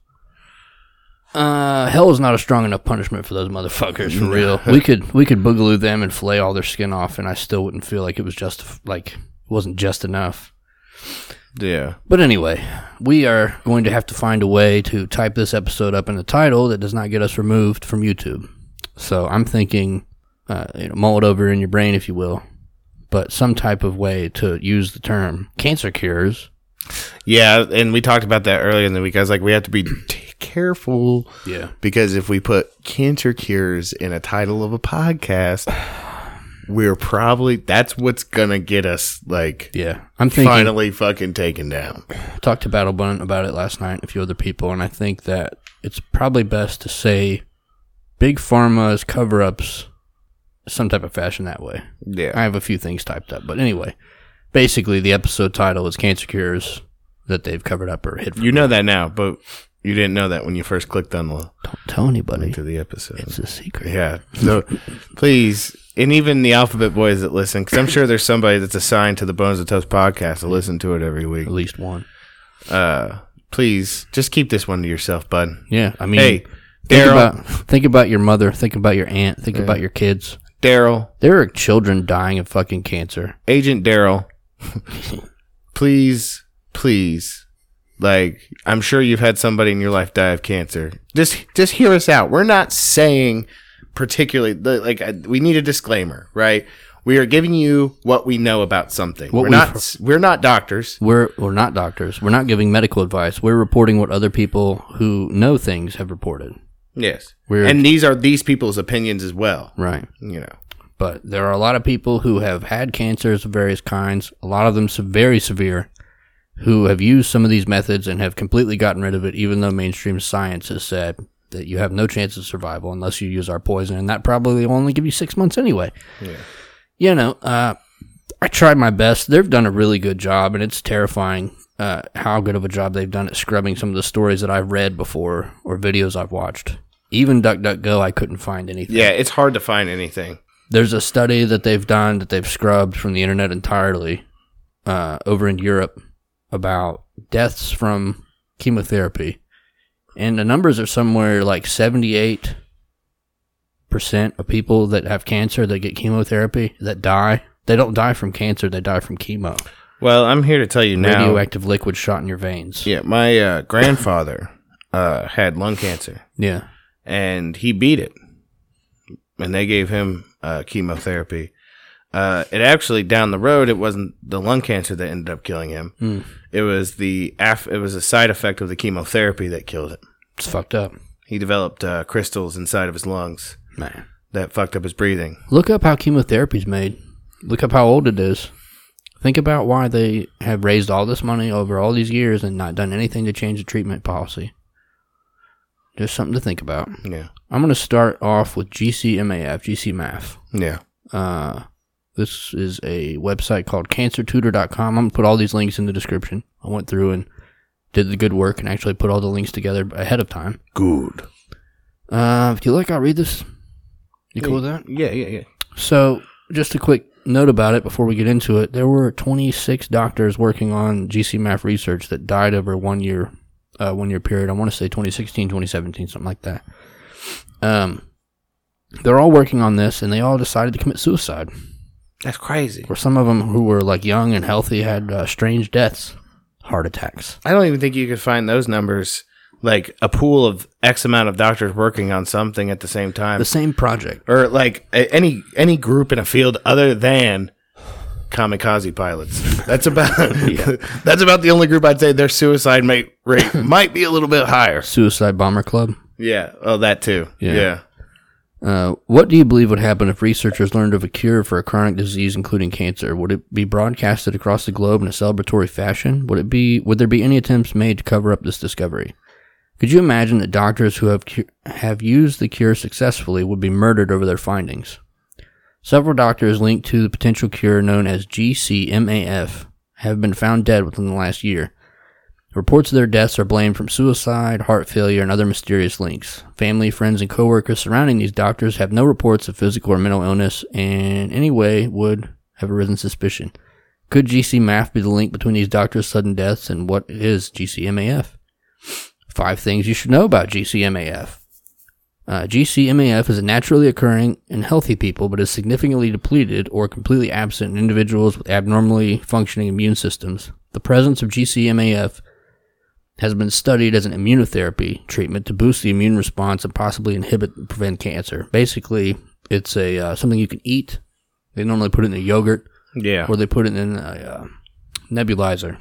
Uh, hell is not a strong enough punishment for those motherfuckers, for real. We could we could boogaloo them and fillet all their skin off, and I still wouldn't feel like it was just, like, it wasn't just enough. Yeah. But anyway, we are going to have to find a way to type this episode up in the title that does not get us removed from YouTube. So I'm thinking, uh, you know, mull it over in your brain, if you will, but some type of way to use the term cancer cures. Yeah, and we talked about that earlier in the week. I was like, we have to be t- careful. Yeah. Because if we put cancer cures in a title of a podcast, we're probably, that's what's going to get us, like, Yeah. I'm thinking, finally fucking taken down. I talked to Battle Bun about it last night and a few other people, and I think that it's probably best to say Big Pharma's cover-ups some type of fashion that way. Yeah. I have a few things typed up, but anyway, basically the episode title is cancer cures that they've covered up or hid from You know that now, but you didn't know that when you first clicked on the Don't tell anybody. link to the episode. It's a secret. Yeah. So please, and even the Alphabet Boys that listen, because I'm sure there's somebody that's assigned to the Bones of Toast podcast to listen to it every week. At least one. Uh, please, just keep this one to yourself, bud. Yeah, I mean, Hey, think Daryl. about think about your mother, think about your aunt, think about your kids. Daryl, There are children dying of fucking cancer. Agent Daryl, please, please, like, I'm sure you've had somebody in your life die of cancer. Just, just hear us out. We're not saying particularly, like, we need a disclaimer, right? We are giving you what we know about something. What we're we've not, we're not doctors. We're we're not doctors. We're not giving medical advice. We're reporting what other people who know things have reported. Yes. We're- And these are these people's opinions as well. Right. You know. But there are a lot of people who have had cancers of various kinds, a lot of them se- very severe, who have used some of these methods and have completely gotten rid of it, even though mainstream science has said that you have no chance of survival unless you use our poison, and that probably will only give you six months anyway. Yeah. You know, uh, I tried my best. They've done a really good job, and it's terrifying uh, how good of a job they've done at scrubbing some of the stories that I've read before or videos I've watched. Even DuckDuckGo, I couldn't find anything. Yeah, it's hard to find anything. There's a study that they've done that they've scrubbed from the internet entirely uh, over in Europe about deaths from chemotherapy. And the numbers are somewhere like seventy-eight percent of people that have cancer that get chemotherapy that die. They don't die from cancer, they die from chemo. Well, I'm here to tell you now. Radioactive liquid shot in your veins. Yeah, my uh, grandfather uh, had lung cancer, Yeah. and he beat it. And they gave him uh, chemotherapy. Uh, it actually, down the road, it wasn't the lung cancer that ended up killing him. Mm. It was the af- it was a side effect of the chemotherapy that killed him. It's fucked up. He developed uh, crystals inside of his lungs Man. that fucked up his breathing. Look up how chemotherapy's made. Look up how old it is. Think about why they have raised all this money over all these years and not done anything to change the treatment policy. Just something to think about. Yeah. I'm going to start off with G C M A F, G C M A F. Yeah. Uh, This is a website called cancer tutor dot com. I'm going to put all these links in the description. I went through and did the good work and actually put all the links together ahead of time. Good. Uh, if you like, I'll read this. You cool with that? Yeah, yeah, yeah. So, just a quick note about it before we get into it. There were twenty-six doctors working on G C M A F research that died over one year, uh, one year period. I want to say twenty sixteen, twenty seventeen, something like that. Um, they're all working on this, and they all decided to commit suicide. That's crazy. Or some of them who were like young and healthy had uh, strange deaths, heart attacks. I don't even think you could find those numbers, like a pool of X amount of doctors working on something at the same time. The same project. Or like a, any any group in a field other than kamikaze pilots. That's about yeah. That's about the only group I'd say their suicide rate, rate might be a little bit higher. Suicide Bomber Club? Yeah. Oh, that too. Yeah. yeah. Uh, what do you believe would happen if researchers learned of a cure for a chronic disease, including cancer? Would it be broadcasted across the globe in a celebratory fashion? Would it be? Would there be any attempts made to cover up this discovery? Could you imagine that doctors who have cu- have used the cure successfully would be murdered over their findings? Several doctors linked to the potential cure known as G C M A F have been found dead within the last year. Reports of their deaths are blamed from suicide, heart failure, and other mysterious links. Family, friends, and coworkers surrounding these doctors have no reports of physical or mental illness, and in any way would have arisen suspicion. Could G C M A F be the link between these doctors' sudden deaths, and what is G C M A F? Five things you should know about G C M A F. Uh, G C M A F is naturally occurring in healthy people, but is significantly depleted or completely absent in individuals with abnormally functioning immune systems. The presence of G C M A F has been studied as an immunotherapy treatment to boost the immune response and possibly inhibit and prevent cancer. Basically, it's a uh, something you can eat. They normally put it in a yogurt, yeah, or they put it in a uh, nebulizer.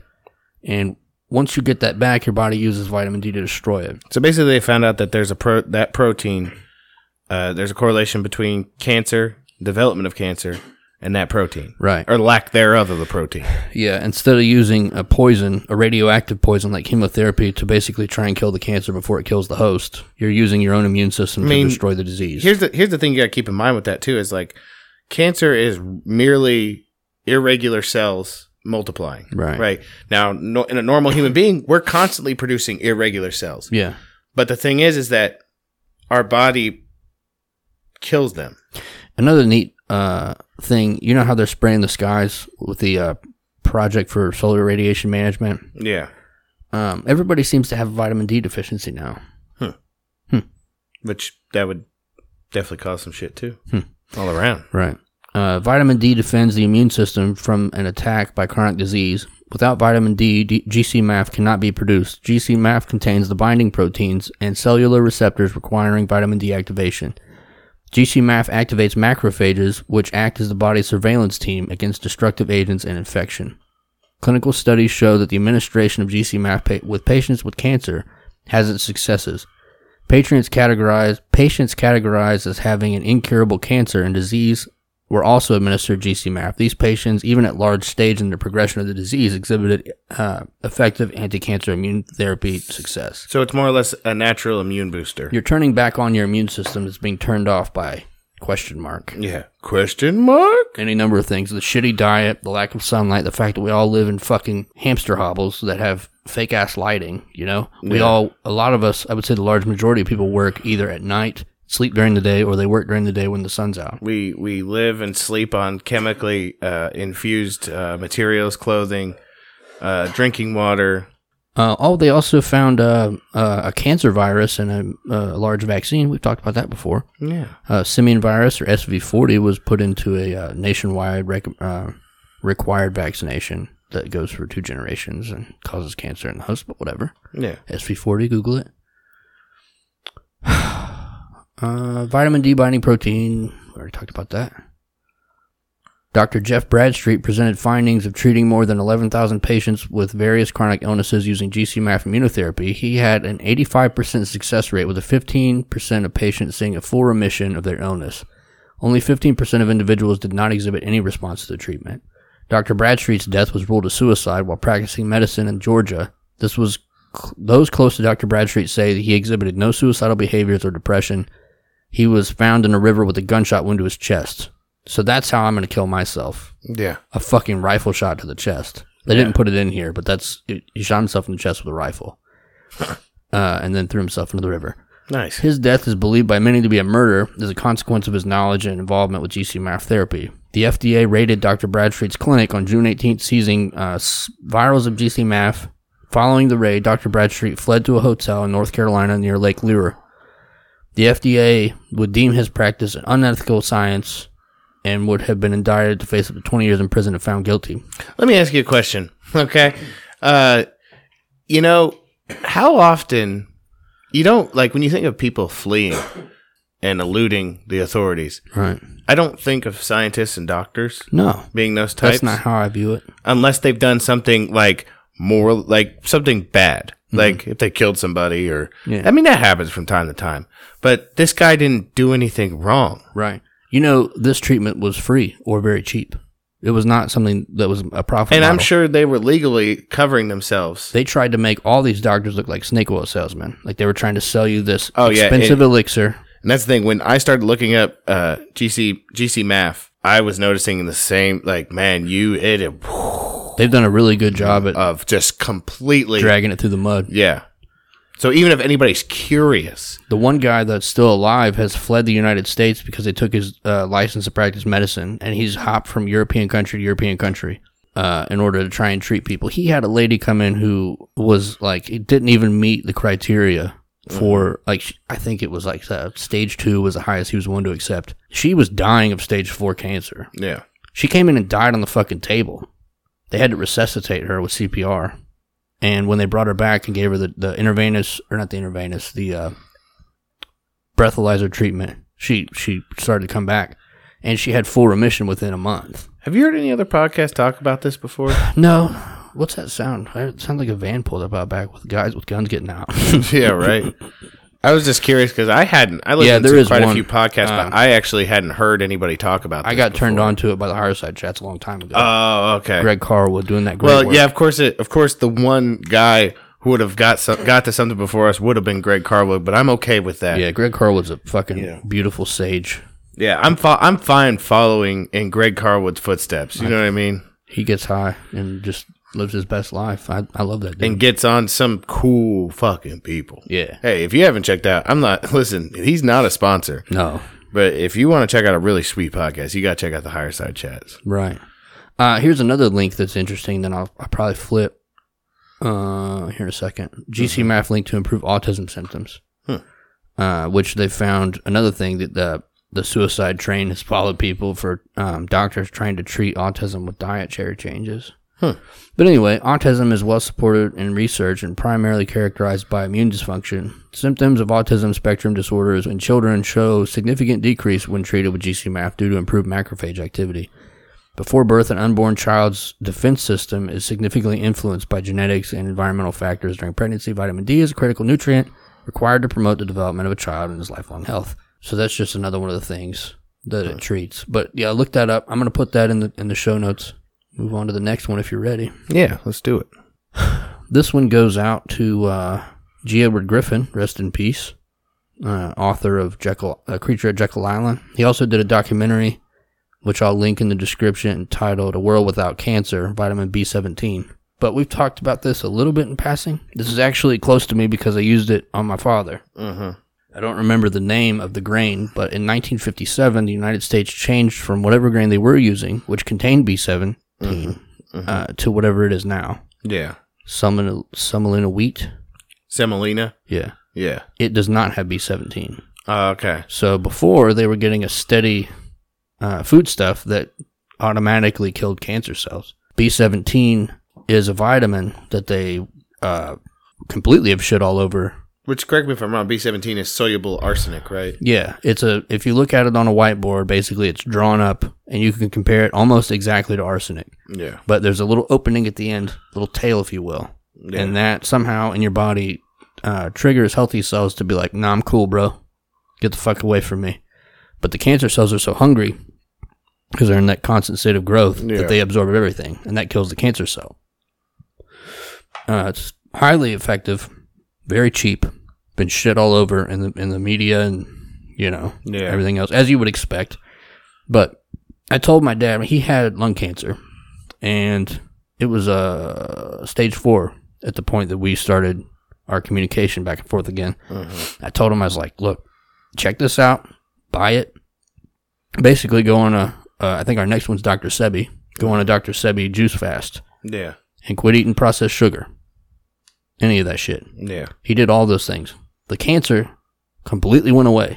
And once you get that back, your body uses vitamin D to destroy it. So basically, they found out that there's a pro- that protein. Uh, there's a correlation between cancer, development of cancer, and that protein. Right. Or lack thereof of the protein. Yeah, instead of using a poison, a radioactive poison like chemotherapy to basically try and kill the cancer before it kills the host, you're using your own immune system I mean, to destroy the disease. Here's the here's the thing you got to keep in mind with that too is like cancer is merely irregular cells multiplying. Right. Right. Now, no, in a normal human being, we're constantly producing irregular cells. Yeah. But the thing is is that our body kills them. Another neat uh, thing, you know how they're spraying the skies with the uh, project for solar radiation management? Yeah. Um, everybody seems to have vitamin D deficiency now. Hmm. Hmm. Which that would definitely cause some shit too. Hmm. All around. Right. Uh, vitamin D defends the immune system from an attack by chronic disease. Without vitamin D, D G C M A F cannot be produced. G C M A F contains the binding proteins and cellular receptors requiring vitamin D activation. G C M A F activates macrophages, which act as the body's surveillance team against destructive agents and infection. Clinical studies show that the administration of G C M A F pa- with patients with cancer has its successes. Patients categorized, patients categorized as having an incurable cancer and disease were also administered G C M A F. These patients, even at large stage in the progression of the disease, exhibited uh, effective anti-cancer immune therapy success. So it's more or less a natural immune booster. You're turning back on your immune system that's being turned off by question mark. Yeah. Question mark? Any number of things. The shitty diet, the lack of sunlight, the fact that we all live in fucking hamster hovels that have fake-ass lighting, you know? We yeah. all, a lot of us, I would say the large majority of people work either at night, sleep during the day, or they work during the day when the sun's out. We we live and sleep on chemically uh, infused uh, materials, clothing, uh, drinking water. Uh, oh, they also found uh, uh, a cancer virus in a, a large vaccine. We've talked about that before. Yeah. Uh, simian virus, or S V forty, was put into a uh, nationwide rec- uh, required vaccination that goes for two generations and causes cancer in the host, but whatever. Yeah. S V forty, Google it. Uh, vitamin D binding protein. We already talked about that. Doctor Jeff Bradstreet presented findings of treating more than eleven thousand patients with various chronic illnesses using G C M A F immunotherapy. He had an eighty-five percent success rate with a fifteen percent of patients seeing a full remission of their illness. Only fifteen percent of individuals did not exhibit any response to the treatment. Doctor Bradstreet's death was ruled a suicide while practicing medicine in Georgia. This was Those close to Doctor Bradstreet say that he exhibited no suicidal behaviors or depression. He was found in a river with a gunshot wound to his chest. So that's how I'm going to kill myself. Yeah. A fucking rifle shot to the chest. They Yeah. didn't put it in here, but that's he shot himself in the chest with a rifle, uh, and then threw himself into the river. Nice. His death is believed by many to be a murder as a consequence of his knowledge and involvement with G C M A F therapy. The F D A raided Doctor Bradstreet's clinic on June eighteenth, seizing uh, virals of G C M A F. Following the raid, Doctor Bradstreet fled to a hotel in North Carolina near Lake Lure. The F D A would deem his practice an unethical science and would have been indicted to face up to twenty years in prison if found guilty. Let me ask you a question, okay? Uh, you know, how often, you don't, like, when you think of people fleeing and eluding the authorities, Right. I don't think of scientists and doctors No. being those types. That's not how I view it. Unless they've done something, like, more, like, something bad. Mm-hmm. Like, if they killed somebody or, Yeah. I mean, that happens from time to time. But this guy didn't do anything wrong. Right. You know, this treatment was free or very cheap. It was not something that was a profit And model. I'm sure they were legally covering themselves. They tried to make all these doctors look like snake oil salesmen. Like they were trying to sell you this Oh, yeah, expensive it- elixir. And that's the thing. When I started looking up uh, G C G C M A F, I was noticing the same. Like, man, you it, it They've done a really good job at of just completely dragging it through the mud. Yeah. So even if anybody's curious, The one guy that's still alive has fled the United States because they took his uh, license to practice medicine, and he's hopped from European country to European country uh, in order to try and treat people. He had a lady come in who was like, it didn't even meet the criteria for, like, sh- I think it was like uh, stage two was the highest he was willing to accept. She was dying of stage four cancer. yeah, She came in and died on the fucking table. They had to resuscitate her with C P R. And when they brought her back and gave her the, the intravenous, or not the intravenous, the uh, breathalyzer treatment, she she started to come back. And she had full remission within a month. have you heard any other podcasts talk about this before? No. What's that sound? It sounds like a van pulled up out back with guys with guns getting out. Yeah, right. I was just curious because I hadn't. I listened Yeah, there to is quite a one. few podcasts, Um, but I actually hadn't heard anybody talk about. This I got turned before. on to it by the Fireside Chats a long time ago. Oh, okay. Greg Carlwood doing that great well, work. yeah, of course. It, of course, the one guy who would have got some, got to something before us would have been Greg Carwood, but I'm okay with that. Yeah, Greg Carlwood's a fucking Yeah. beautiful sage. Yeah, I'm fo- I'm fine following in Greg Carwood's footsteps. You know what I mean? He gets high and just lives his best life. I I love that dude. And gets on some cool fucking people. Yeah. Hey, if you haven't checked out, I'm not. Listen, he's not a sponsor, No. but if you want to check out a really sweet podcast, you got to check out the Higher Side Chats. Right. Uh, here's another link that's interesting. Then I'll, I'll probably flip uh, here in a second. G C M A F link to improve autism symptoms, Hmm. uh, which they found another thing that the the suicide train has followed people for um, doctors trying to treat autism with dietary changes. Hmm. But anyway, autism is well supported in research and primarily characterized by immune dysfunction. Symptoms of autism spectrum disorders in children show significant decrease when treated with G C M A F due to improved macrophage activity. Before birth, an unborn child's defense system is significantly influenced by genetics and environmental factors. During pregnancy, vitamin D is a critical nutrient required to promote the development of a child and his lifelong health. So that's just another one of the things that it treats. But yeah, look that up. I'm going to put that in the in the show notes. Move on to the next one if you're ready. Yeah, let's do it. This one goes out to uh, G. Edward Griffin, rest in peace, uh, author of Jekyll, uh, Creature at Jekyll Island. He also did a documentary, which I'll link in the description, entitled A World Without Cancer, Vitamin B seventeen. But we've talked about this a little bit in passing. This is actually close to me because I used it on my father. Mm-hmm. I don't remember the name of the grain, but in nineteen fifty-seven, the United States changed from whatever grain they were using, which contained B seventeen, Mm-hmm. Mm-hmm. uh, to whatever it is now. Yeah. Semolina, semolina wheat. Semolina? Yeah. Yeah. It does not have B seventeen. Oh, okay. So before, they were getting a steady uh, food stuff that automatically killed cancer cells. B seventeen is a vitamin that they uh, completely have shit all over. Which, correct me if I'm wrong, B seventeen is soluble arsenic, right? Yeah, it's a. If you look at it on a whiteboard, basically it's drawn up, and you can compare it almost exactly to arsenic. Yeah. But there's a little opening at the end, little tail, if you will, Yeah. and that somehow in your body uh, triggers healthy cells to be like, "Nah, I'm cool, bro. Get the fuck away from me." But the cancer cells are so hungry because they're in that constant state of growth Yeah. that they absorb everything, and that kills the cancer cell. Uh, it's highly effective, very cheap, been shit all over in the in the media and you know Yeah. everything else, as you would expect. But I told my dad he had lung cancer, and it was uh, stage four at the point that we started our communication back and forth again. Mm-hmm. I told him, I was like, look, check this out, buy it. Basically, go on a, uh, I think our next one's Doctor Sebi. Go on a Doctor Sebi juice fast. Yeah. And quit eating processed sugar. Any of that shit. Yeah. He did all those things. The cancer completely went away.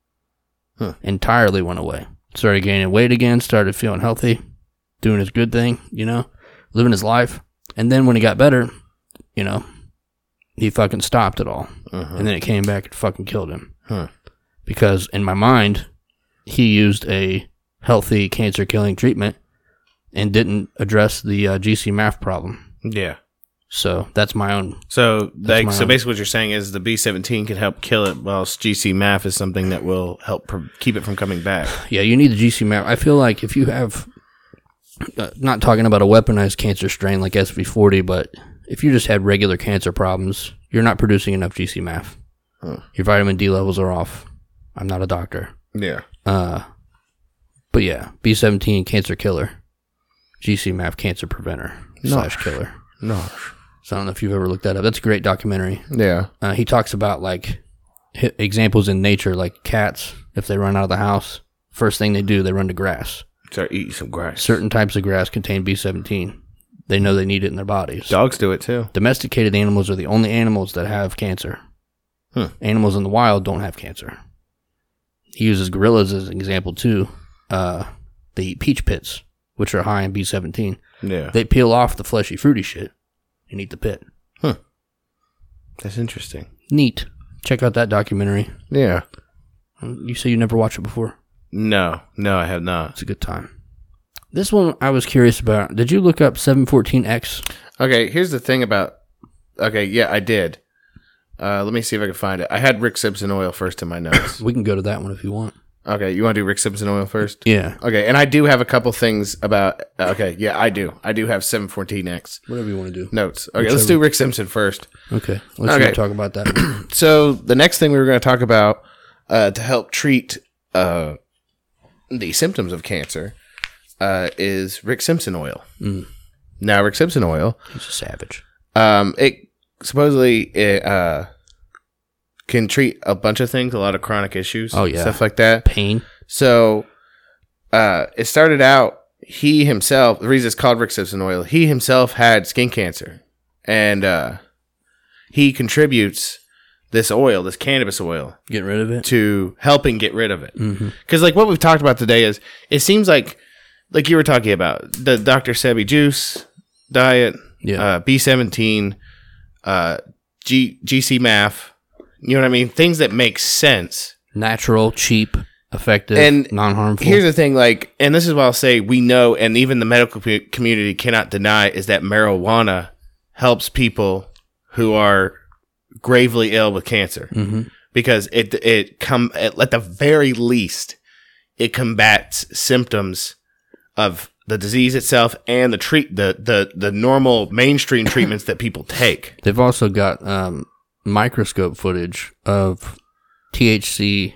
Huh. Entirely went away. Started gaining weight again, started feeling healthy, doing his good thing, you know, living his life. And then when he got better, you know, he fucking stopped it all. Uh-huh. And then it came back and fucking killed him. Huh. Because in my mind, he used a healthy cancer-killing treatment and didn't address the uh, G C M A F problem. Yeah. So that's my own. So like, my so own. basically what you're saying is the B seventeen can help kill it, whilst G C M A F is something that will help pre- keep it from coming back. Yeah, you need the G C M A F. I feel like if you have, uh, not talking about a weaponized cancer strain like S V forty, but if you just had regular cancer problems, you're not producing enough G C M A F. Huh. Your vitamin D levels are off. I'm not a doctor. Yeah. Uh, but yeah, B seventeen cancer killer, G C M A F cancer preventer slash killer. No. So I don't know if you've ever looked that up. That's a great documentary. Yeah. Uh, he talks about like h- examples in nature, like cats. If they run out of the house, first thing they do, they run to grass. Start eating some grass. Certain types of grass contain B seventeen. They know they need it in their bodies. Dogs do it too. Domesticated animals are the only animals that have cancer. Hmm. Animals in the wild don't have cancer. He uses gorillas as an example too. Uh, they eat peach pits, which are high in B seventeen. Yeah. They peel off the fleshy, fruity shit and eat the pit. Huh. That's interesting. Neat. Check out that documentary. Yeah. You say you never watched it before? No. No, I have not. It's a good time. This one I was curious about. Did you look up seven fourteen X? Okay, here's the thing about... Okay, yeah, I did. Uh, let me see if I can find it. I had Rick Simpson oil first in my notes. We can go to that one if you want. Okay, you want to do Rick Simpson oil first? Yeah. Okay, and I do have a couple things about... Okay, yeah, I do. I do have seven fourteen X. Whatever you want to do. Notes. Okay, Whichever. Let's do Rick Simpson first. Okay, let's okay. talk about that. So, the next thing we were going to talk about uh, to help treat uh, the symptoms of cancer uh, is Rick Simpson oil. Mm. Now, Rick Simpson oil... He's a savage. Um, it supposedly it uh can treat a bunch of things, a lot of chronic issues, oh yeah, stuff like that, pain. So, uh, it started out he himself. The reason it's called Rick Simpson oil, he himself had skin cancer, and uh, he contributes this oil, this cannabis oil, get rid of it, to helping get rid of it. Because, mm-hmm. like what we've talked about today is, it seems like, like you were talking about the Doctor Sebi juice diet. Yeah. Uh, B seventeen, uh, G, G C M A F, you know what I mean? Things that make sense. Natural, cheap, effective, and non-harmful. Here's the thing, like, and this is what I'll say, we know, and even the medical community cannot deny, is that marijuana helps people who are gravely ill with cancer. Mm-hmm. Because it, it come at the very least, it combats symptoms of the disease itself and the treat the, the, the normal mainstream treatments that people take. They've also got um, microscope footage of T H C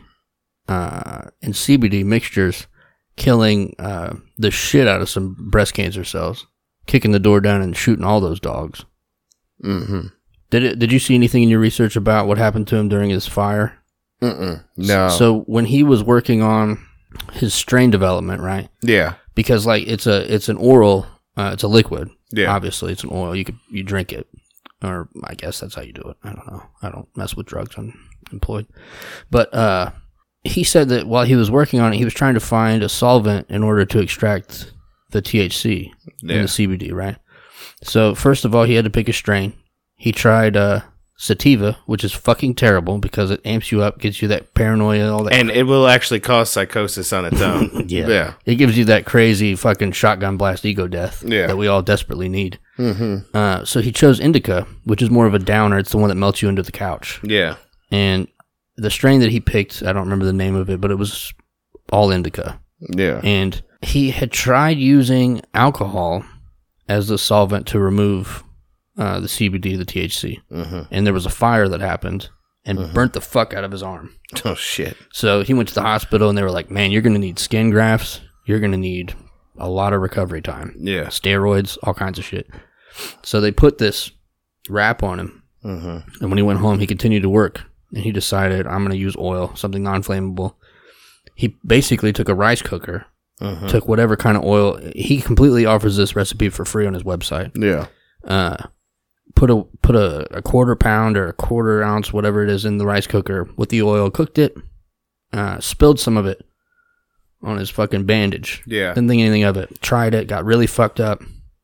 uh, and C B D mixtures killing uh, the shit out of some breast cancer cells, kicking the door down and shooting all those dogs. Mm-hmm. Did it? Did you see anything in your research about what happened to him during his fire? Mm-mm. No. So when he was working on his strain development, right? Yeah. Because like it's a it's an oral, uh, it's a liquid. Yeah. Obviously, it's an oil. You could you drink it, or I guess that's how you do it. I don't know. I don't mess with drugs. I'm employed. But uh, he said that while he was working on it, he was trying to find a solvent in order to extract the T H C yeah. and the C B D. Right. So first of all, he had to pick a strain. He tried uh, sativa, which is fucking terrible because it amps you up, gets you that paranoia, all that. And it will actually cause psychosis on its own. yeah. Yeah. It gives you that crazy fucking shotgun blast ego death yeah. that we all desperately need. Mm-hmm. Uh, so he chose indica, which is more of a downer. It's the one that melts you into the couch. Yeah. And the strain that he picked, I don't remember the name of it, but it was all indica. Yeah. And he had tried using alcohol as the solvent to remove Uh, the C B D, the T H C. Mm-hmm. And there was a fire that happened and mm-hmm. burnt the fuck out of his arm. Oh, shit. So he went to the hospital and they were like, man, you're going to need skin grafts you're going to need a lot of recovery time. Yeah. Steroids, all kinds of shit. So they put this wrap on him. Mm-hmm. And when he went home, he continued to work. And he decided, I'm going to use oil, something non-flammable. He basically took a rice cooker, mm-hmm. took whatever kind of oil. He completely offers this recipe for free on his website. Yeah. Uh, put a put a, a quarter pound or a quarter ounce, whatever it is, in the rice cooker with the oil, cooked it, uh, spilled some of it on his fucking bandage. Yeah. Didn't think anything of it. Tried it, got really fucked up.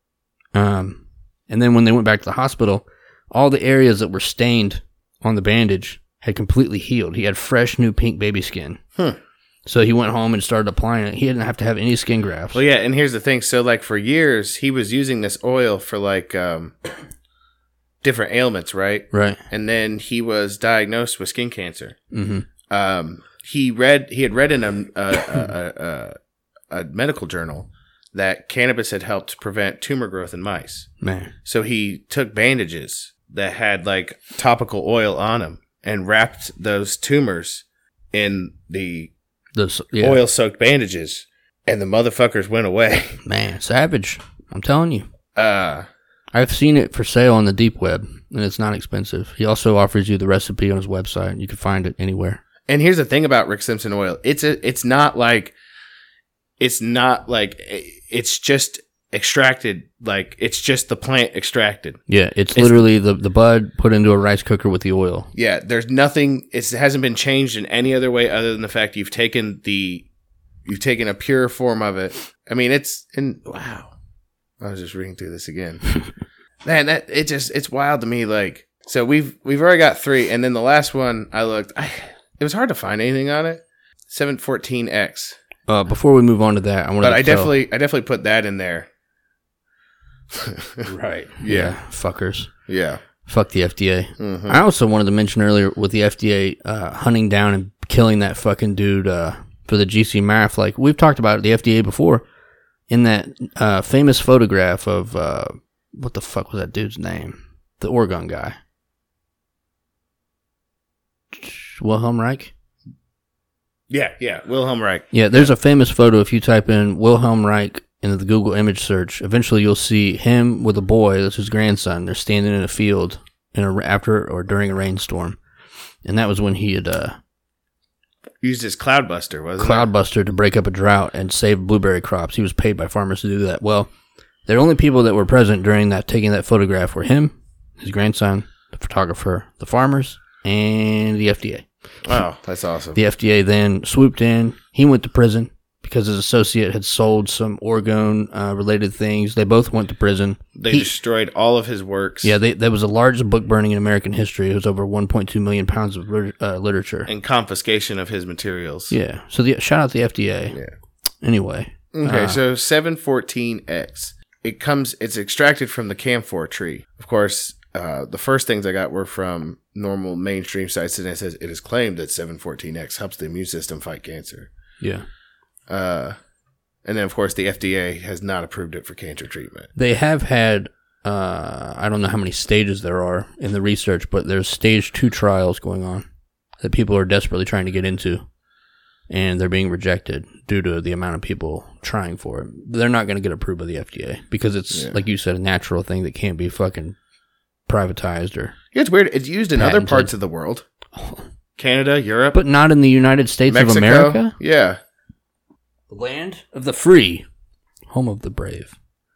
Um, and then when they went back to the hospital, all the areas that were stained on the bandage had completely healed. He had fresh, new pink baby skin. Hmm. So he went home and started applying it. He didn't have to have any skin grafts. Well, yeah, and here's the thing. So, like, for years, he was using this oil for, like, um, different ailments, right? Right. And then he was diagnosed with skin cancer. Mm-hmm. Um, he read, he had read in a, a, a, a, a medical journal that cannabis had helped prevent tumor growth in mice. Man. So he took bandages that had, like, topical oil on them and wrapped those tumors in the The, yeah. oil-soaked bandages, and the motherfuckers went away. Man, savage. I'm telling you. Uh, I've seen it for sale on the deep web, and it's not expensive. He also offers you the recipe on his website. You can find it anywhere. and here's the thing about Rick Simpson oil. It's a, it's not like, it's not like, it's just extracted, like, it's just the plant extracted. Yeah, it's, it's literally the, the bud put into a rice cooker with the oil. Yeah, there's nothing, it's, it hasn't been changed in any other way other than the fact you've taken the, you've taken a pure form of it. I mean, it's, and wow. I was just reading through this again. Man, that, it just, it's wild to me, like, so we've, we've already got three, and then the last one, I looked, I, it was hard to find anything on it. seven fourteen X. Uh, before we move on to that, I want to But I tell, definitely, I definitely put that in there. right. Yeah. Yeah, fuckers. Yeah. Fuck the F D A. Mm-hmm. I also wanted to mention earlier with the F D A uh, hunting down and killing that fucking dude uh, for the G C math. Like, we've talked about the F D A before in that uh, famous photograph of, uh, what the fuck was that dude's name? The Oregon guy. Wilhelm Reich? Yeah, yeah. Wilhelm Reich. Yeah, there's a famous photo. If you type in Wilhelm Reich into the Google image search, eventually you'll see him with a boy. That's his grandson. They're standing in a field in a, after or during a rainstorm. And that was when he had uh, used his Cloudbuster, wasn't it? Cloudbuster to break up a drought and save blueberry crops. He was paid by farmers to do that. Well, the only people that were present during that, taking that photograph, were him, his grandson, the photographer, the farmers, and the F D A. Wow, that's awesome. The F D A then swooped in. He went to prison because his associate had sold some Oregon-related uh, things. They both went to prison. They he, destroyed all of his works. Yeah, they, that was the largest book burning in American history. It was over one point two million pounds of uh, literature. And confiscation of his materials. Yeah, so the, shout out to the F D A. Yeah. Anyway. Okay, uh, so seven fourteen X. It comes, it's extracted from the camphor tree. Of course, uh, the first things I got were from normal mainstream sites, and it says it is claimed that seven fourteen X helps the immune system fight cancer. Yeah. Uh, and then, of course, the F D A has not approved it for cancer treatment. They have had, uh, I don't know how many stages there are in the research, but there's stage two trials going on that people are desperately trying to get into, and they're being rejected due to the amount of people trying for it. They're not going to get approved by the F D A because it's, yeah. like you said, a natural thing that can't be fucking privatized or... Yeah, it's weird. It's used in patented. other parts of the world. Canada, Europe. But not in the United States Mexico. of America? Yeah. The land of the free, home of the brave.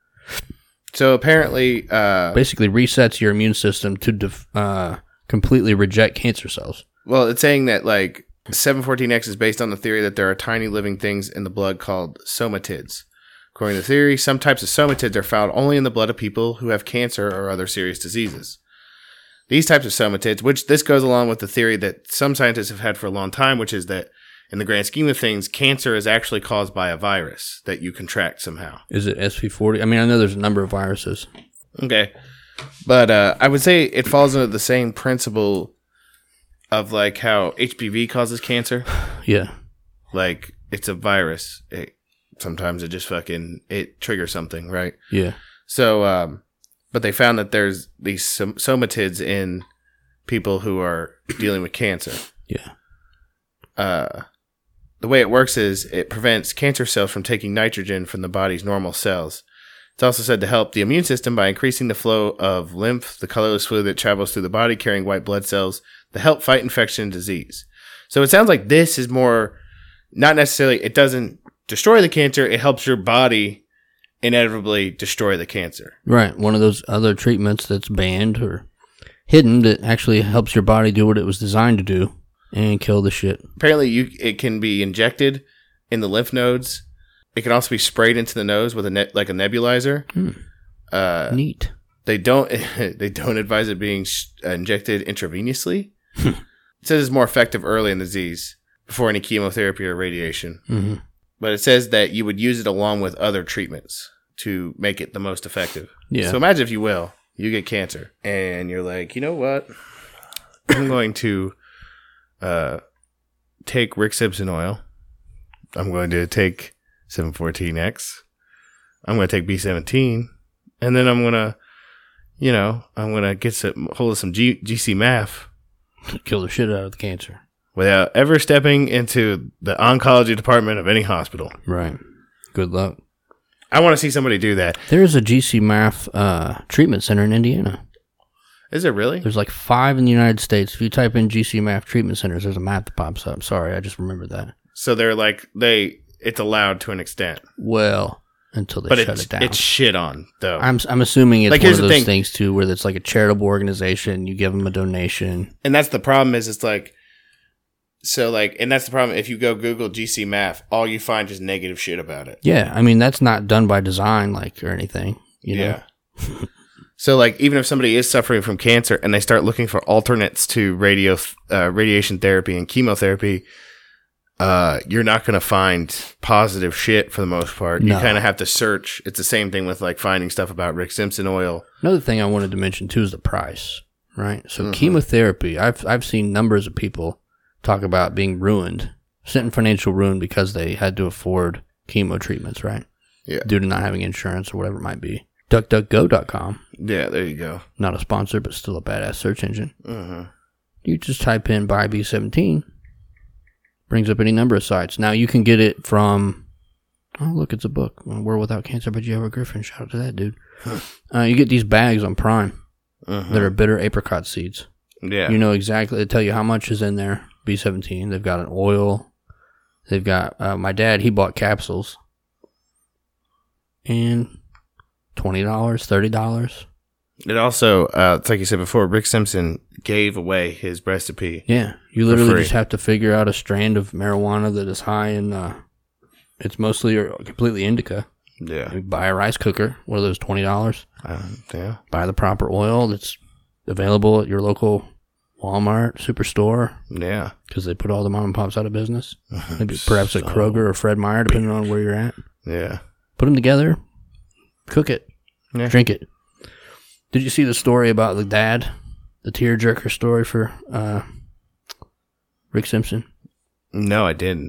So apparently... Uh, Basically resets your immune system to def- uh, completely reject cancer cells. Well, it's saying that, like, seven fourteen X is based on the theory that there are tiny living things in the blood called somatids. According to the theory, some types of somatids are found only in the blood of people who have cancer or other serious diseases. These types of somatids, which this goes along with the theory that some scientists have had for a long time, which is that in the grand scheme of things, cancer is actually caused by a virus that you contract somehow. Is it S P forty? I mean, I know there's a number of viruses. Okay. But uh, I would say it falls under the same principle of like how H P V causes cancer. Yeah. Like, it's a virus. It, sometimes it just fucking, it triggers something, right? Yeah. So, um, but they found that there's these som- somatids in people who are dealing with cancer. Yeah. Uh, the way it works is it prevents cancer cells from taking nitrogen from the body's normal cells. It's also said to help the immune system by increasing the flow of lymph, the colorless fluid that travels through the body carrying white blood cells to help fight infection and disease. So it sounds like this is more, not necessarily, it doesn't destroy the cancer, it helps your body inevitably destroy the cancer. Right. One of those other treatments that's banned or hidden that actually helps your body do what it was designed to do and kill the shit. Apparently, you it can be injected in the lymph nodes. It can also be sprayed into the nose with a ne- like a nebulizer. Hmm. Uh, Neat. They don't they don't advise it being sh- uh, injected intravenously. It says it's more effective early in the disease before any chemotherapy or radiation. Mm-hmm. But it says that you would use it along with other treatments to make it the most effective. Yeah. So imagine, if you will, you get cancer and you're like, you know what? I'm going to uh, take Rick Simpson oil. I'm going to take seven fourteen X. I'm going to take B seventeen. And then I'm going to, you know, I'm going to get some, hold of some G- GC-MAF. Kill the shit out of the cancer. Without ever stepping into the oncology department of any hospital. Right. Good luck. I want to see somebody do that. There's a G C M A F uh, treatment center in Indiana. Is it really? There's like five in the United States. If you type in G C M A F treatment centers, there's a map that pops up. Sorry, I just remembered that. So they're like, they, it's allowed to an extent. Well, until they but shut it's, it down. it's shit on, though. I'm I'm assuming it's Like, one here's of the those thing. things, too, where it's like a charitable organization. You give them a donation. And that's the problem is it's like, so like, and that's the problem. If you go Google G C M A F, all you find is negative shit about it. Yeah, I mean, that's not done by design, like, or anything. You know? Yeah. So like, even if somebody is suffering from cancer and they start looking for alternates to radio, uh, radiation therapy and chemotherapy, uh, you're not going to find positive shit for the most part. No. You kind of have to search. It's the same thing with like finding stuff about Rick Simpson oil. Another thing I wanted to mention, too, is the price, right? So Mm-hmm. chemotherapy, I've I've seen numbers of people talk about being ruined, sent in financial ruin because they had to afford chemo treatments, right? Yeah. Due to not having insurance or whatever it might be. duck duck go dot com, Yeah, there you go. not a sponsor, but still a badass search engine. Mm-hmm. You just type in buy B seventeen, brings up any number of sites. Now you can get it from, oh look, it's a book, World Without Cancer by G. Edward Griffin. Shout out to that dude. uh, you get these bags on Prime Mm-hmm. that are bitter apricot seeds. Yeah. You know exactly, they tell you how much is in there. B seventeen. They've got an oil. They've got, uh, my dad, he bought capsules. And twenty dollars, thirty dollars. It also, uh, it's like you said before, Rick Simpson gave away his recipe. Yeah. You literally free. just have to figure out a strand of marijuana that is high in, uh, it's mostly or completely indica. Yeah. You buy a rice cooker, what are those, twenty dollars? Um, yeah. Buy the proper oil that's available at your local Walmart, Superstore, Yeah. because they put all the mom and pops out of business. Maybe perhaps at Kroger or Fred Meyer, depending on where you're at. Yeah. Put them together, cook it, Yeah. drink it. Did you see the story about the dad, the tearjerker story for uh, Rick Simpson? No, I didn't.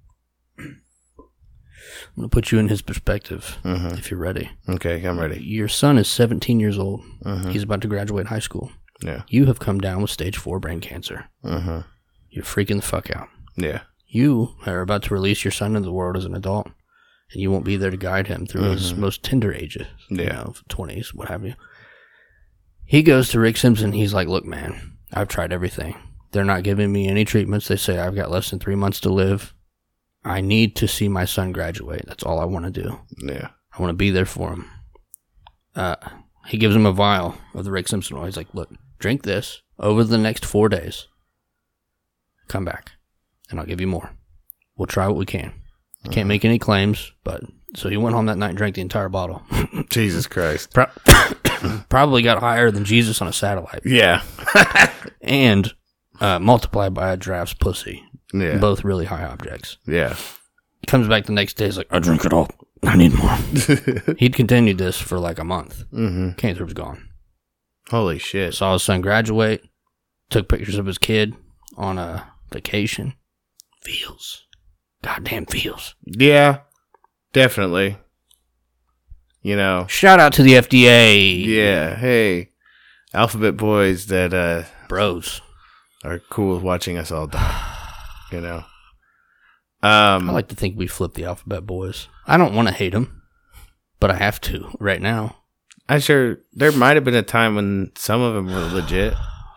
I'm going to put you in his perspective, Mhm. if you're ready. Okay, I'm ready. Your son is seventeen years old. Mhm. He's about to graduate high school. Yeah. You have come down with stage four brain cancer. Mm-hmm. You're freaking the fuck out. Yeah. You are about to release your son into the world as an adult, and you won't be there to guide him through his most tender ages, you Yeah. know, twenties, what have you. He goes to Rick Simpson. He's like, look, man, I've tried everything. They're not giving me any treatments. They say I've got less than three months to live. I need to see my son graduate. That's all I want to do. Yeah. I want to be there for him. Uh, he gives him a vial of the Rick Simpson oil. He's like, look, drink this over the next four days. Come back, and I'll give you more. We'll try what we can. Can't make any claims, but... So he went home that night and drank the entire bottle. Jesus Christ. Pro- probably got higher than Jesus on a satellite. Yeah. And uh, multiplied by a giraffe's pussy. Yeah. Both really high objects. Yeah. He comes back the next day. He's like, I drink it all. I need more. He'd continued this for like a month. Mm-hmm. Cancer was gone. Holy shit. Saw his son graduate. Took pictures of his kid on a vacation. Feels. Goddamn feels. Yeah. Definitely. You know. Shout out to the F D A. Yeah. Hey. Alphabet boys that uh Bros. are cool with watching us all die. You know. Um, I like to think we flip the alphabet boys. I don't want to hate them, but I have to right now. I'm sure there might have been a time when some of them were legit.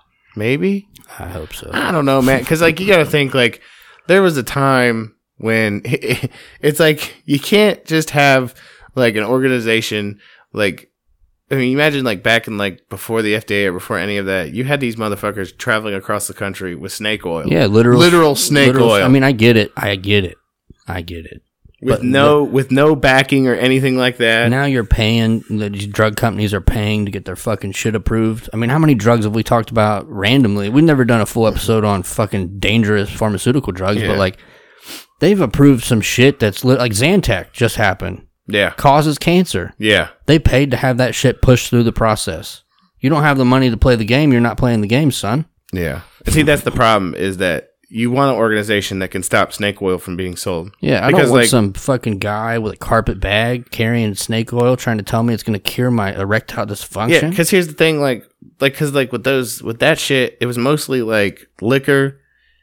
Maybe. I hope so. I don't know, man. Because, like, you got to think, like, there was a time when it's like you can't just have, like, an organization, like, I mean, imagine, like, back in, like, before the F D A or before any of that, you had these motherfuckers traveling across the country with snake oil. Yeah, literal. Literal snake literal, oil. I mean, I get it. I get it. I get it. With but no with no backing or anything like that. Now you're paying, these drug companies are paying to get their fucking shit approved. I mean, how many drugs have we talked about randomly? We've never done a full episode on fucking dangerous pharmaceutical drugs, Yeah. but, like, they've approved some shit that's, li- like, Zantac just happened. Yeah. Causes cancer. Yeah. They paid to have that shit pushed through the process. You don't have the money to play the game, you're not playing the game, son. Yeah. See, that's the problem, is that you want an organization that can stop snake oil from being sold. Yeah, I Because, don't want like- some fucking guy with a carpet bag carrying snake oil trying to tell me it's going to cure my erectile dysfunction. Yeah, because here's the thing, like, like, because like with those, with that shit, it was mostly like liquor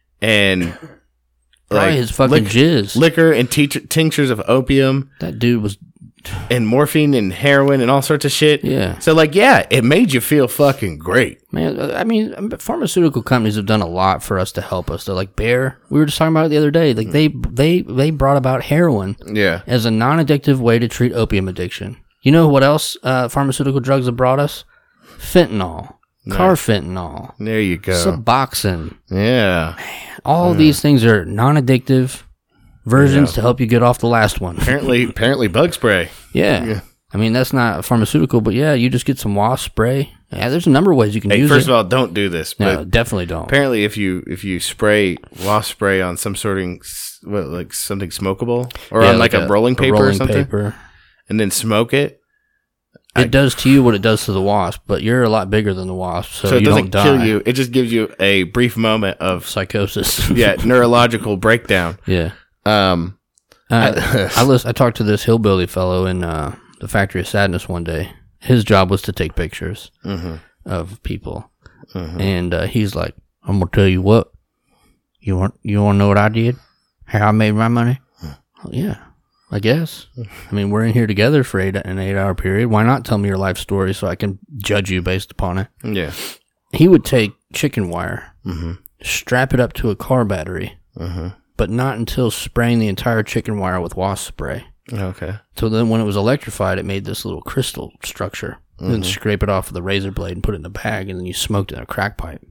and Probably like his fucking lic- jizz. liquor and teach- tinctures of opium That dude was, and morphine and heroin and all sorts of shit. yeah. So like, yeah, it made you feel fucking great. Man, I mean, pharmaceutical companies have done a lot for us to help us. They're like Bayer. We were just talking about it the other day. Like they, they, they brought about heroin Yeah. as a non-addictive way to treat opium addiction. You know what else uh, pharmaceutical drugs have brought us? Fentanyl, Nice. carfentanil, There you go. Suboxone. Yeah. All these things are non-addictive versions Yeah. to help you get off the last one. Apparently, apparently, bug spray. Yeah. Yeah. I mean, that's not pharmaceutical, but yeah, you just get some wasp spray. Yeah, there's a number of ways you can Hey, use first it. of all, don't do this. But no, definitely don't. apparently, if you if you spray wasp spray on some sort of s- what, like something smokable or Yeah, on like, a, rolling paper rolling or something, paper. and then smoke it, It I- does to you what it does to the wasp, but you're a lot bigger than the wasp, so, so it you doesn't don't kill die. you. It just gives you a brief moment of Psychosis. yeah neurological breakdown. yeah. Um, Uh, I list, I talked to this hillbilly fellow in uh, the Factory of Sadness one day. His job was to take pictures mm-hmm, of people, mm-hmm. and uh, he's like, "I'm gonna tell you what. You want you want to know what I did? How I made my money? Oh, yeah, I guess. I mean, we're in here together for eight, an eight-hour period. Why not tell me your life story so I can judge you based upon it?" Yeah. He would take chicken wire, Mm-hmm. strap it up to a car battery, Mm-hmm. but not until spraying the entire chicken wire with wasp spray. Okay. So then when it was electrified, it made this little crystal structure. Mm-hmm. Then scrape it off with a razor blade and put it in a bag, and then you smoked it in a crack pipe.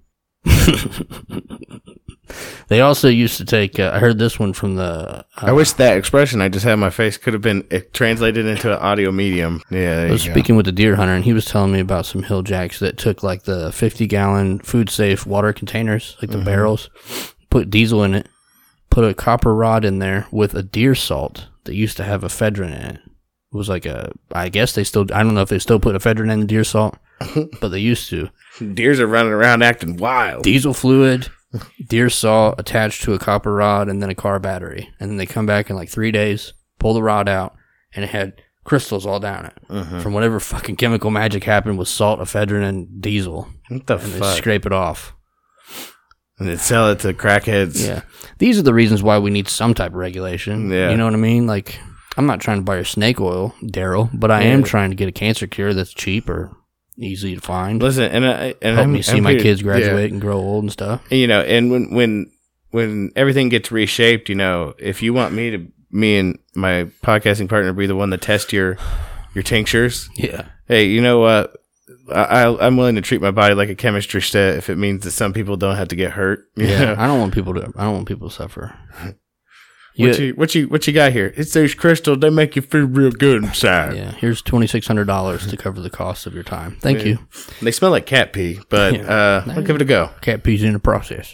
They also used to take, uh, I heard this one from the... Uh, I wish that expression I just had on my face could have been uh, translated into an audio medium. Yeah, there I you was go. speaking with the deer hunter, and he was telling me about some hill jacks that took like the fifty-gallon food-safe water containers, like the Mm-hmm. barrels, put diesel in it, put a copper rod in there with a deer salt that used to have ephedrine in it. It was like a, I guess they still, I don't know if they still put ephedrine in the deer salt, but they used to. Deers are running around acting wild. Diesel fluid, deer salt attached to a copper rod, and then a car battery. And then they come back in like three days, pull the rod out, and it had crystals all down it. Mhm. From whatever fucking chemical magic happened with salt, ephedrine, and diesel. What the And they fuck? scrape it off. And then sell it to crackheads. Yeah. These are the reasons why we need some type of regulation. Yeah. You know what I mean? Like, I'm not trying to buy your snake oil, Daryl, but I am trying to get a cancer cure that's cheap or easy to find. Listen, and I and Help I'm, me see I'm my pretty- kids yeah. graduate and grow old and stuff. You know, and when when when everything gets reshaped, you know, if you want me to, me and my podcasting partner be the one to test your your tinctures, Yeah. hey, you know what? I, I I'm willing to treat my body like a chemistry set if it means that some people don't have to get hurt. you Yeah. know? I don't want people to, I don't want people to suffer. What Yeah. you what you what you got here? It's those crystals. They make you feel real good inside. Yeah, here's twenty-six hundred dollars to cover the cost of your time. Thank Yeah. you. They smell like cat pee, but Yeah. uh, I'll give it a go. Cat peas in the process.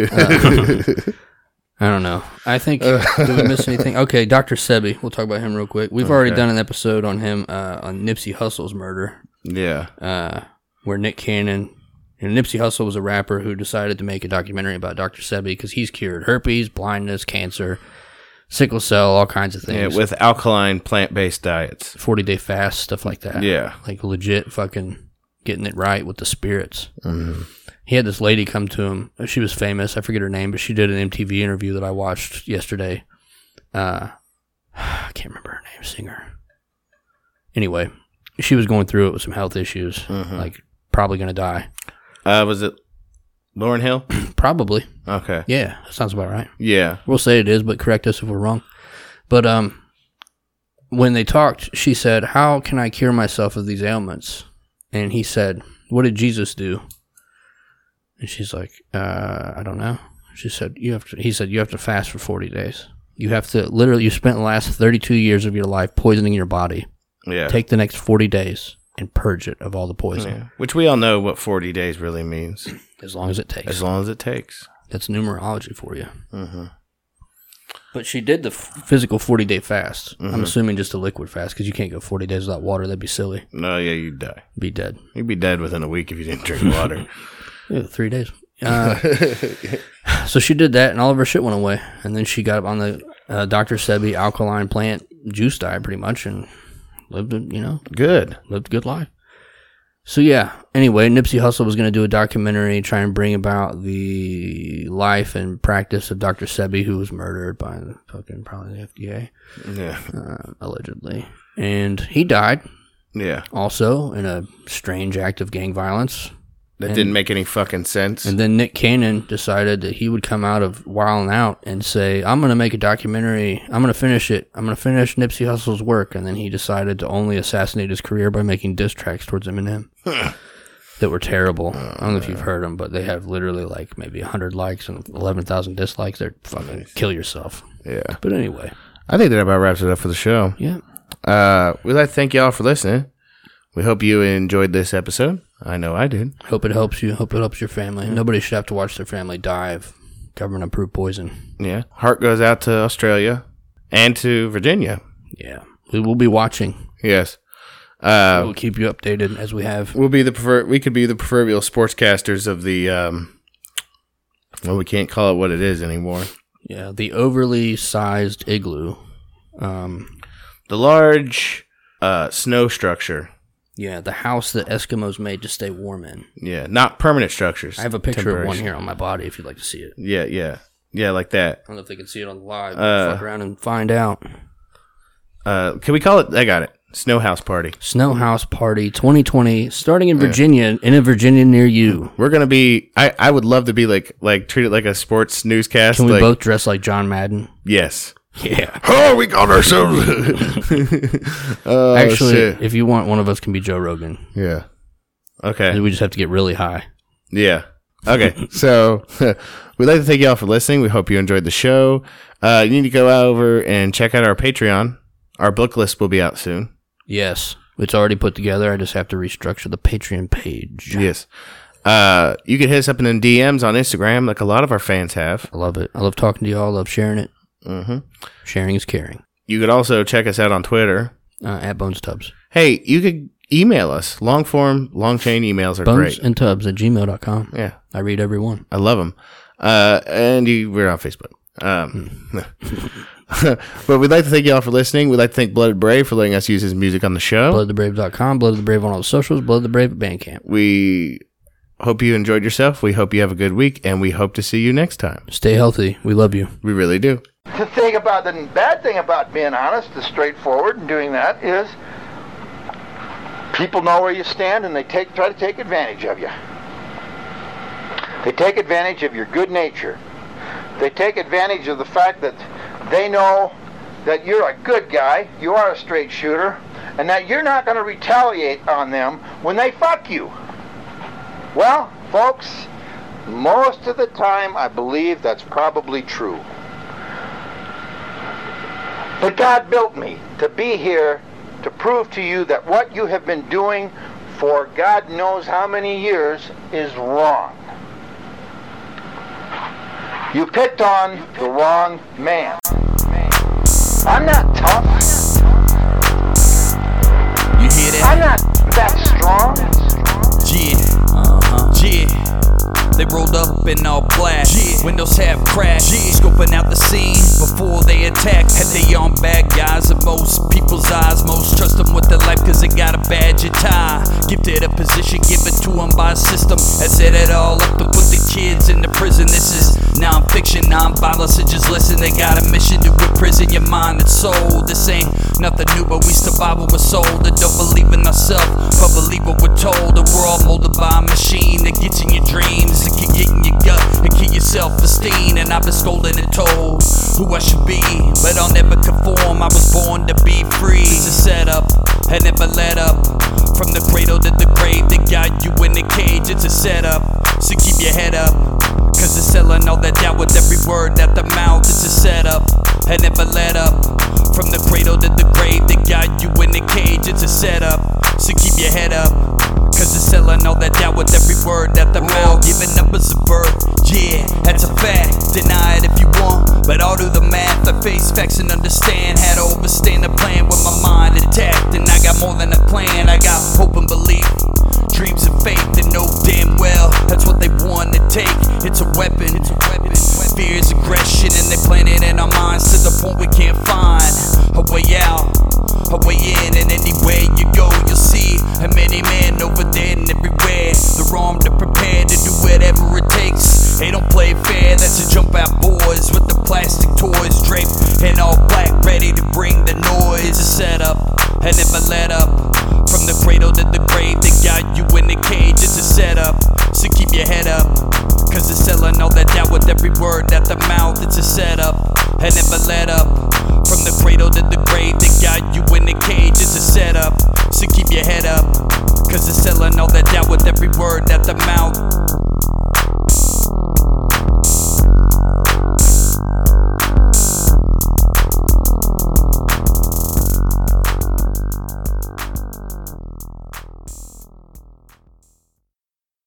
Uh, I don't know. I think, did we miss anything? Okay, Doctor Sebi. We'll talk about him real quick. We've already Okay. done an episode on him, uh, on Nipsey Hussle's murder, Yeah. uh, where Nick Cannon, you know, Nipsey Hussle was a rapper who decided to make a documentary about Doctor Sebi because he's cured herpes, blindness, cancer, sickle cell, all kinds of Yeah, things. with alkaline plant-based diets. forty-day fast, stuff like that. Yeah. Like legit fucking getting it right with the spirits. Mm-hmm. He had this lady come to him. She was famous. I forget her name, but she did an M T V interview that I watched yesterday. Uh, I can't remember her name, singer. Anyway, she was going through it with some health issues, mm-hmm. like probably going to die. Uh, was it Lauryn Hill? Probably. Okay. Yeah, that sounds about right. Yeah. We'll say it is, but correct us if we're wrong. But um, when they talked, she said, how can I cure myself of these ailments? And he said, what did Jesus do? And she's like, uh, I don't know. She said, "You have to." He said, "You have to fast for forty days. You have to literally. You spent the last thirty-two years of your life poisoning your body. Yeah. Take the next forty days and purge it of all the poison. Yeah. Which we all know what forty days really means. As long as it takes. As long as it takes. That's numerology for you. Mm-hmm. But she did the f- physical forty-day fast. Mm-hmm. I'm assuming just a liquid fast because you can't go forty days without water. That'd be silly. No, yeah, you'd die. Be dead. You'd be dead within a week if you didn't drink water. Yeah, three days. Uh, so she did that, and all of her shit went away. And then she got on the uh, Doctor Sebi alkaline plant juice diet, pretty much, and lived, a, you know, good, lived a good life. So yeah. Anyway, Nipsey Hussle was going to do a documentary, try and bring about the life and practice of Doctor Sebi, who was murdered by the fucking probably the F D A, yeah, uh, allegedly, and he died. Yeah. Also in a strange act of gang violence. That and, didn't make any fucking sense. And then Nick Cannon decided that he would come out of Wildin' Out and say, I'm going to make a documentary. I'm going to finish it. I'm going to finish Nipsey Hussle's work. And then he decided to only assassinate his career by making diss tracks towards Eminem that were terrible. I don't know if you've heard them, but they have literally like maybe one hundred likes and eleven thousand dislikes. They're fucking nice. Kill yourself. Yeah. But anyway. I think that about wraps it up for the show. Yeah. Uh, we'd like to thank y'all for listening. We hope you enjoyed this episode. I know I did. Hope it helps you. Hope it helps your family. Yeah. Nobody should have to watch their family die of government-approved poison. Yeah. Heart goes out to Australia and to Virginia. Yeah. We will be watching. Yes. Uh, we'll keep you updated as we have. We'll be the prefer- We could be the proverbial sportscasters of the, um, well, we can't call it what it is anymore. Yeah. The overly sized igloo. Um, the large uh, snow structure. Yeah, the house that Eskimos made to stay warm in. Yeah, not permanent structures. I have a picture of one here on my body if you'd like to see it. Yeah, yeah. Yeah, like that. I don't know if they can see it on the live. Uh, fuck around and find out. Uh, can we call it? I got it. Snow House Party. Snow House Party twenty twenty, starting in Virginia, yeah. in a Virginia near you. We're going to be, I, I would love to be like, like treat it like a sports newscast. Can we like, both dress like John Madden? Yes. Yeah. Oh, we got ourselves. oh, Actually, shit. if you want, one of us can be Joe Rogan. Yeah. Okay. We just have to get really high. Yeah. Okay. So we'd like to thank y'all for listening. We hope you enjoyed the show. Uh, you need to go over and check out our Patreon. Our book list will be out soon. Yes. It's already put together. I just have to restructure the Patreon page. Yes. Uh, you can hit us up in the D Ms on Instagram like a lot of our fans have. I love it. I love talking to y'all. I love sharing it. Mm-hmm. Sharing is caring. You could also check us out on Twitter. Uh, at Bones Tubbs. Hey, you could email us. Long form, long chain emails are Bones great. and Tubbs at gmail dot com. Yeah. I read every one. I love them. Uh, and you, we're on Facebook. Um, but we'd like to thank you all for listening. We'd like to thank Blood Brave for letting us use his music on the show. blood the brave dot com, Blood the Brave on all the socials, Blood the Brave at Bandcamp. We hope you enjoyed yourself. We hope you have a good week, and we hope to see you next time. Stay healthy. We love you. We really do. The thing about the bad thing about being honest, the straightforward, and doing that is people know where you stand, and they take try to take advantage of you. They take advantage of your good nature. They take advantage of the fact that they know that you're a good guy, you are a straight shooter, and that you're not going to retaliate on them when they fuck you. Well, folks, most of the time I believe that's probably true. But God built me to be here to prove to you that what you have been doing for God knows how many years is wrong. You picked on the wrong man. I'm not tough. You hear that? I'm not that strong. Yeah. Uh-huh. Yeah. They rolled up in all black, yeah. Windows half cracked, yeah. Scoping out the scene before they attack. Had they on bad guys in most people's eyes. Most trust them with their life cause they got a badge and tie. Gifted a position given to them by a system that set it all up to put the kids into prison. This is non-fiction, non-violence, so just listen. They got a mission to imprison your mind and soul. This ain't nothing new, but we survive what we're sold. And don't believe in ourselves, but believe what we're told. And we're all molded by a machine that gets in your dreams. It can get in your gut and keep your self-esteem. And I've been scolded and told who I should be, but I'll never conform. I was born to be free. It's a setup, I never let up. From the cradle to the grave, they got you in the cage. It's a setup, so keep your head up, cause they're selling all that doubt with every word at the mouth. It's a setup, I never let up. From the cradle to the grave, they got you in the cage. It's a setup, so keep your head up, cause they're selling all that doubt with every word at the mouth. Giving numbers of birth, yeah, that's a fact. Deny it if you want, but I'll do the math. I face facts and understand how to overstand the plan with my mind intact. And I got more than a plan, I got hope and belief, dreams and faith, and know damn well that's what they want to take. It's a weapon, it's a weapon. Fear is aggression, and they plant it in our minds to the point we can't find a way out, a way in. And anywhere you go, you'll see a many men over there and everywhere. They're armed and prepared to do whatever it takes. They don't play fair, that's a jump out boys with the plastic toys draped in all black, ready to bring the noise. A setup, I never let up. From the cradle to the grave, they got you in the cage. It's a setup, so keep your head up, cause they're selling all that doubt with every word at the mouth. It's a setup, I never let up. From the cradle to the grave, they got you in the cage. It's a setup, so keep your head up, cause they're selling all that doubt with every word at the mouth.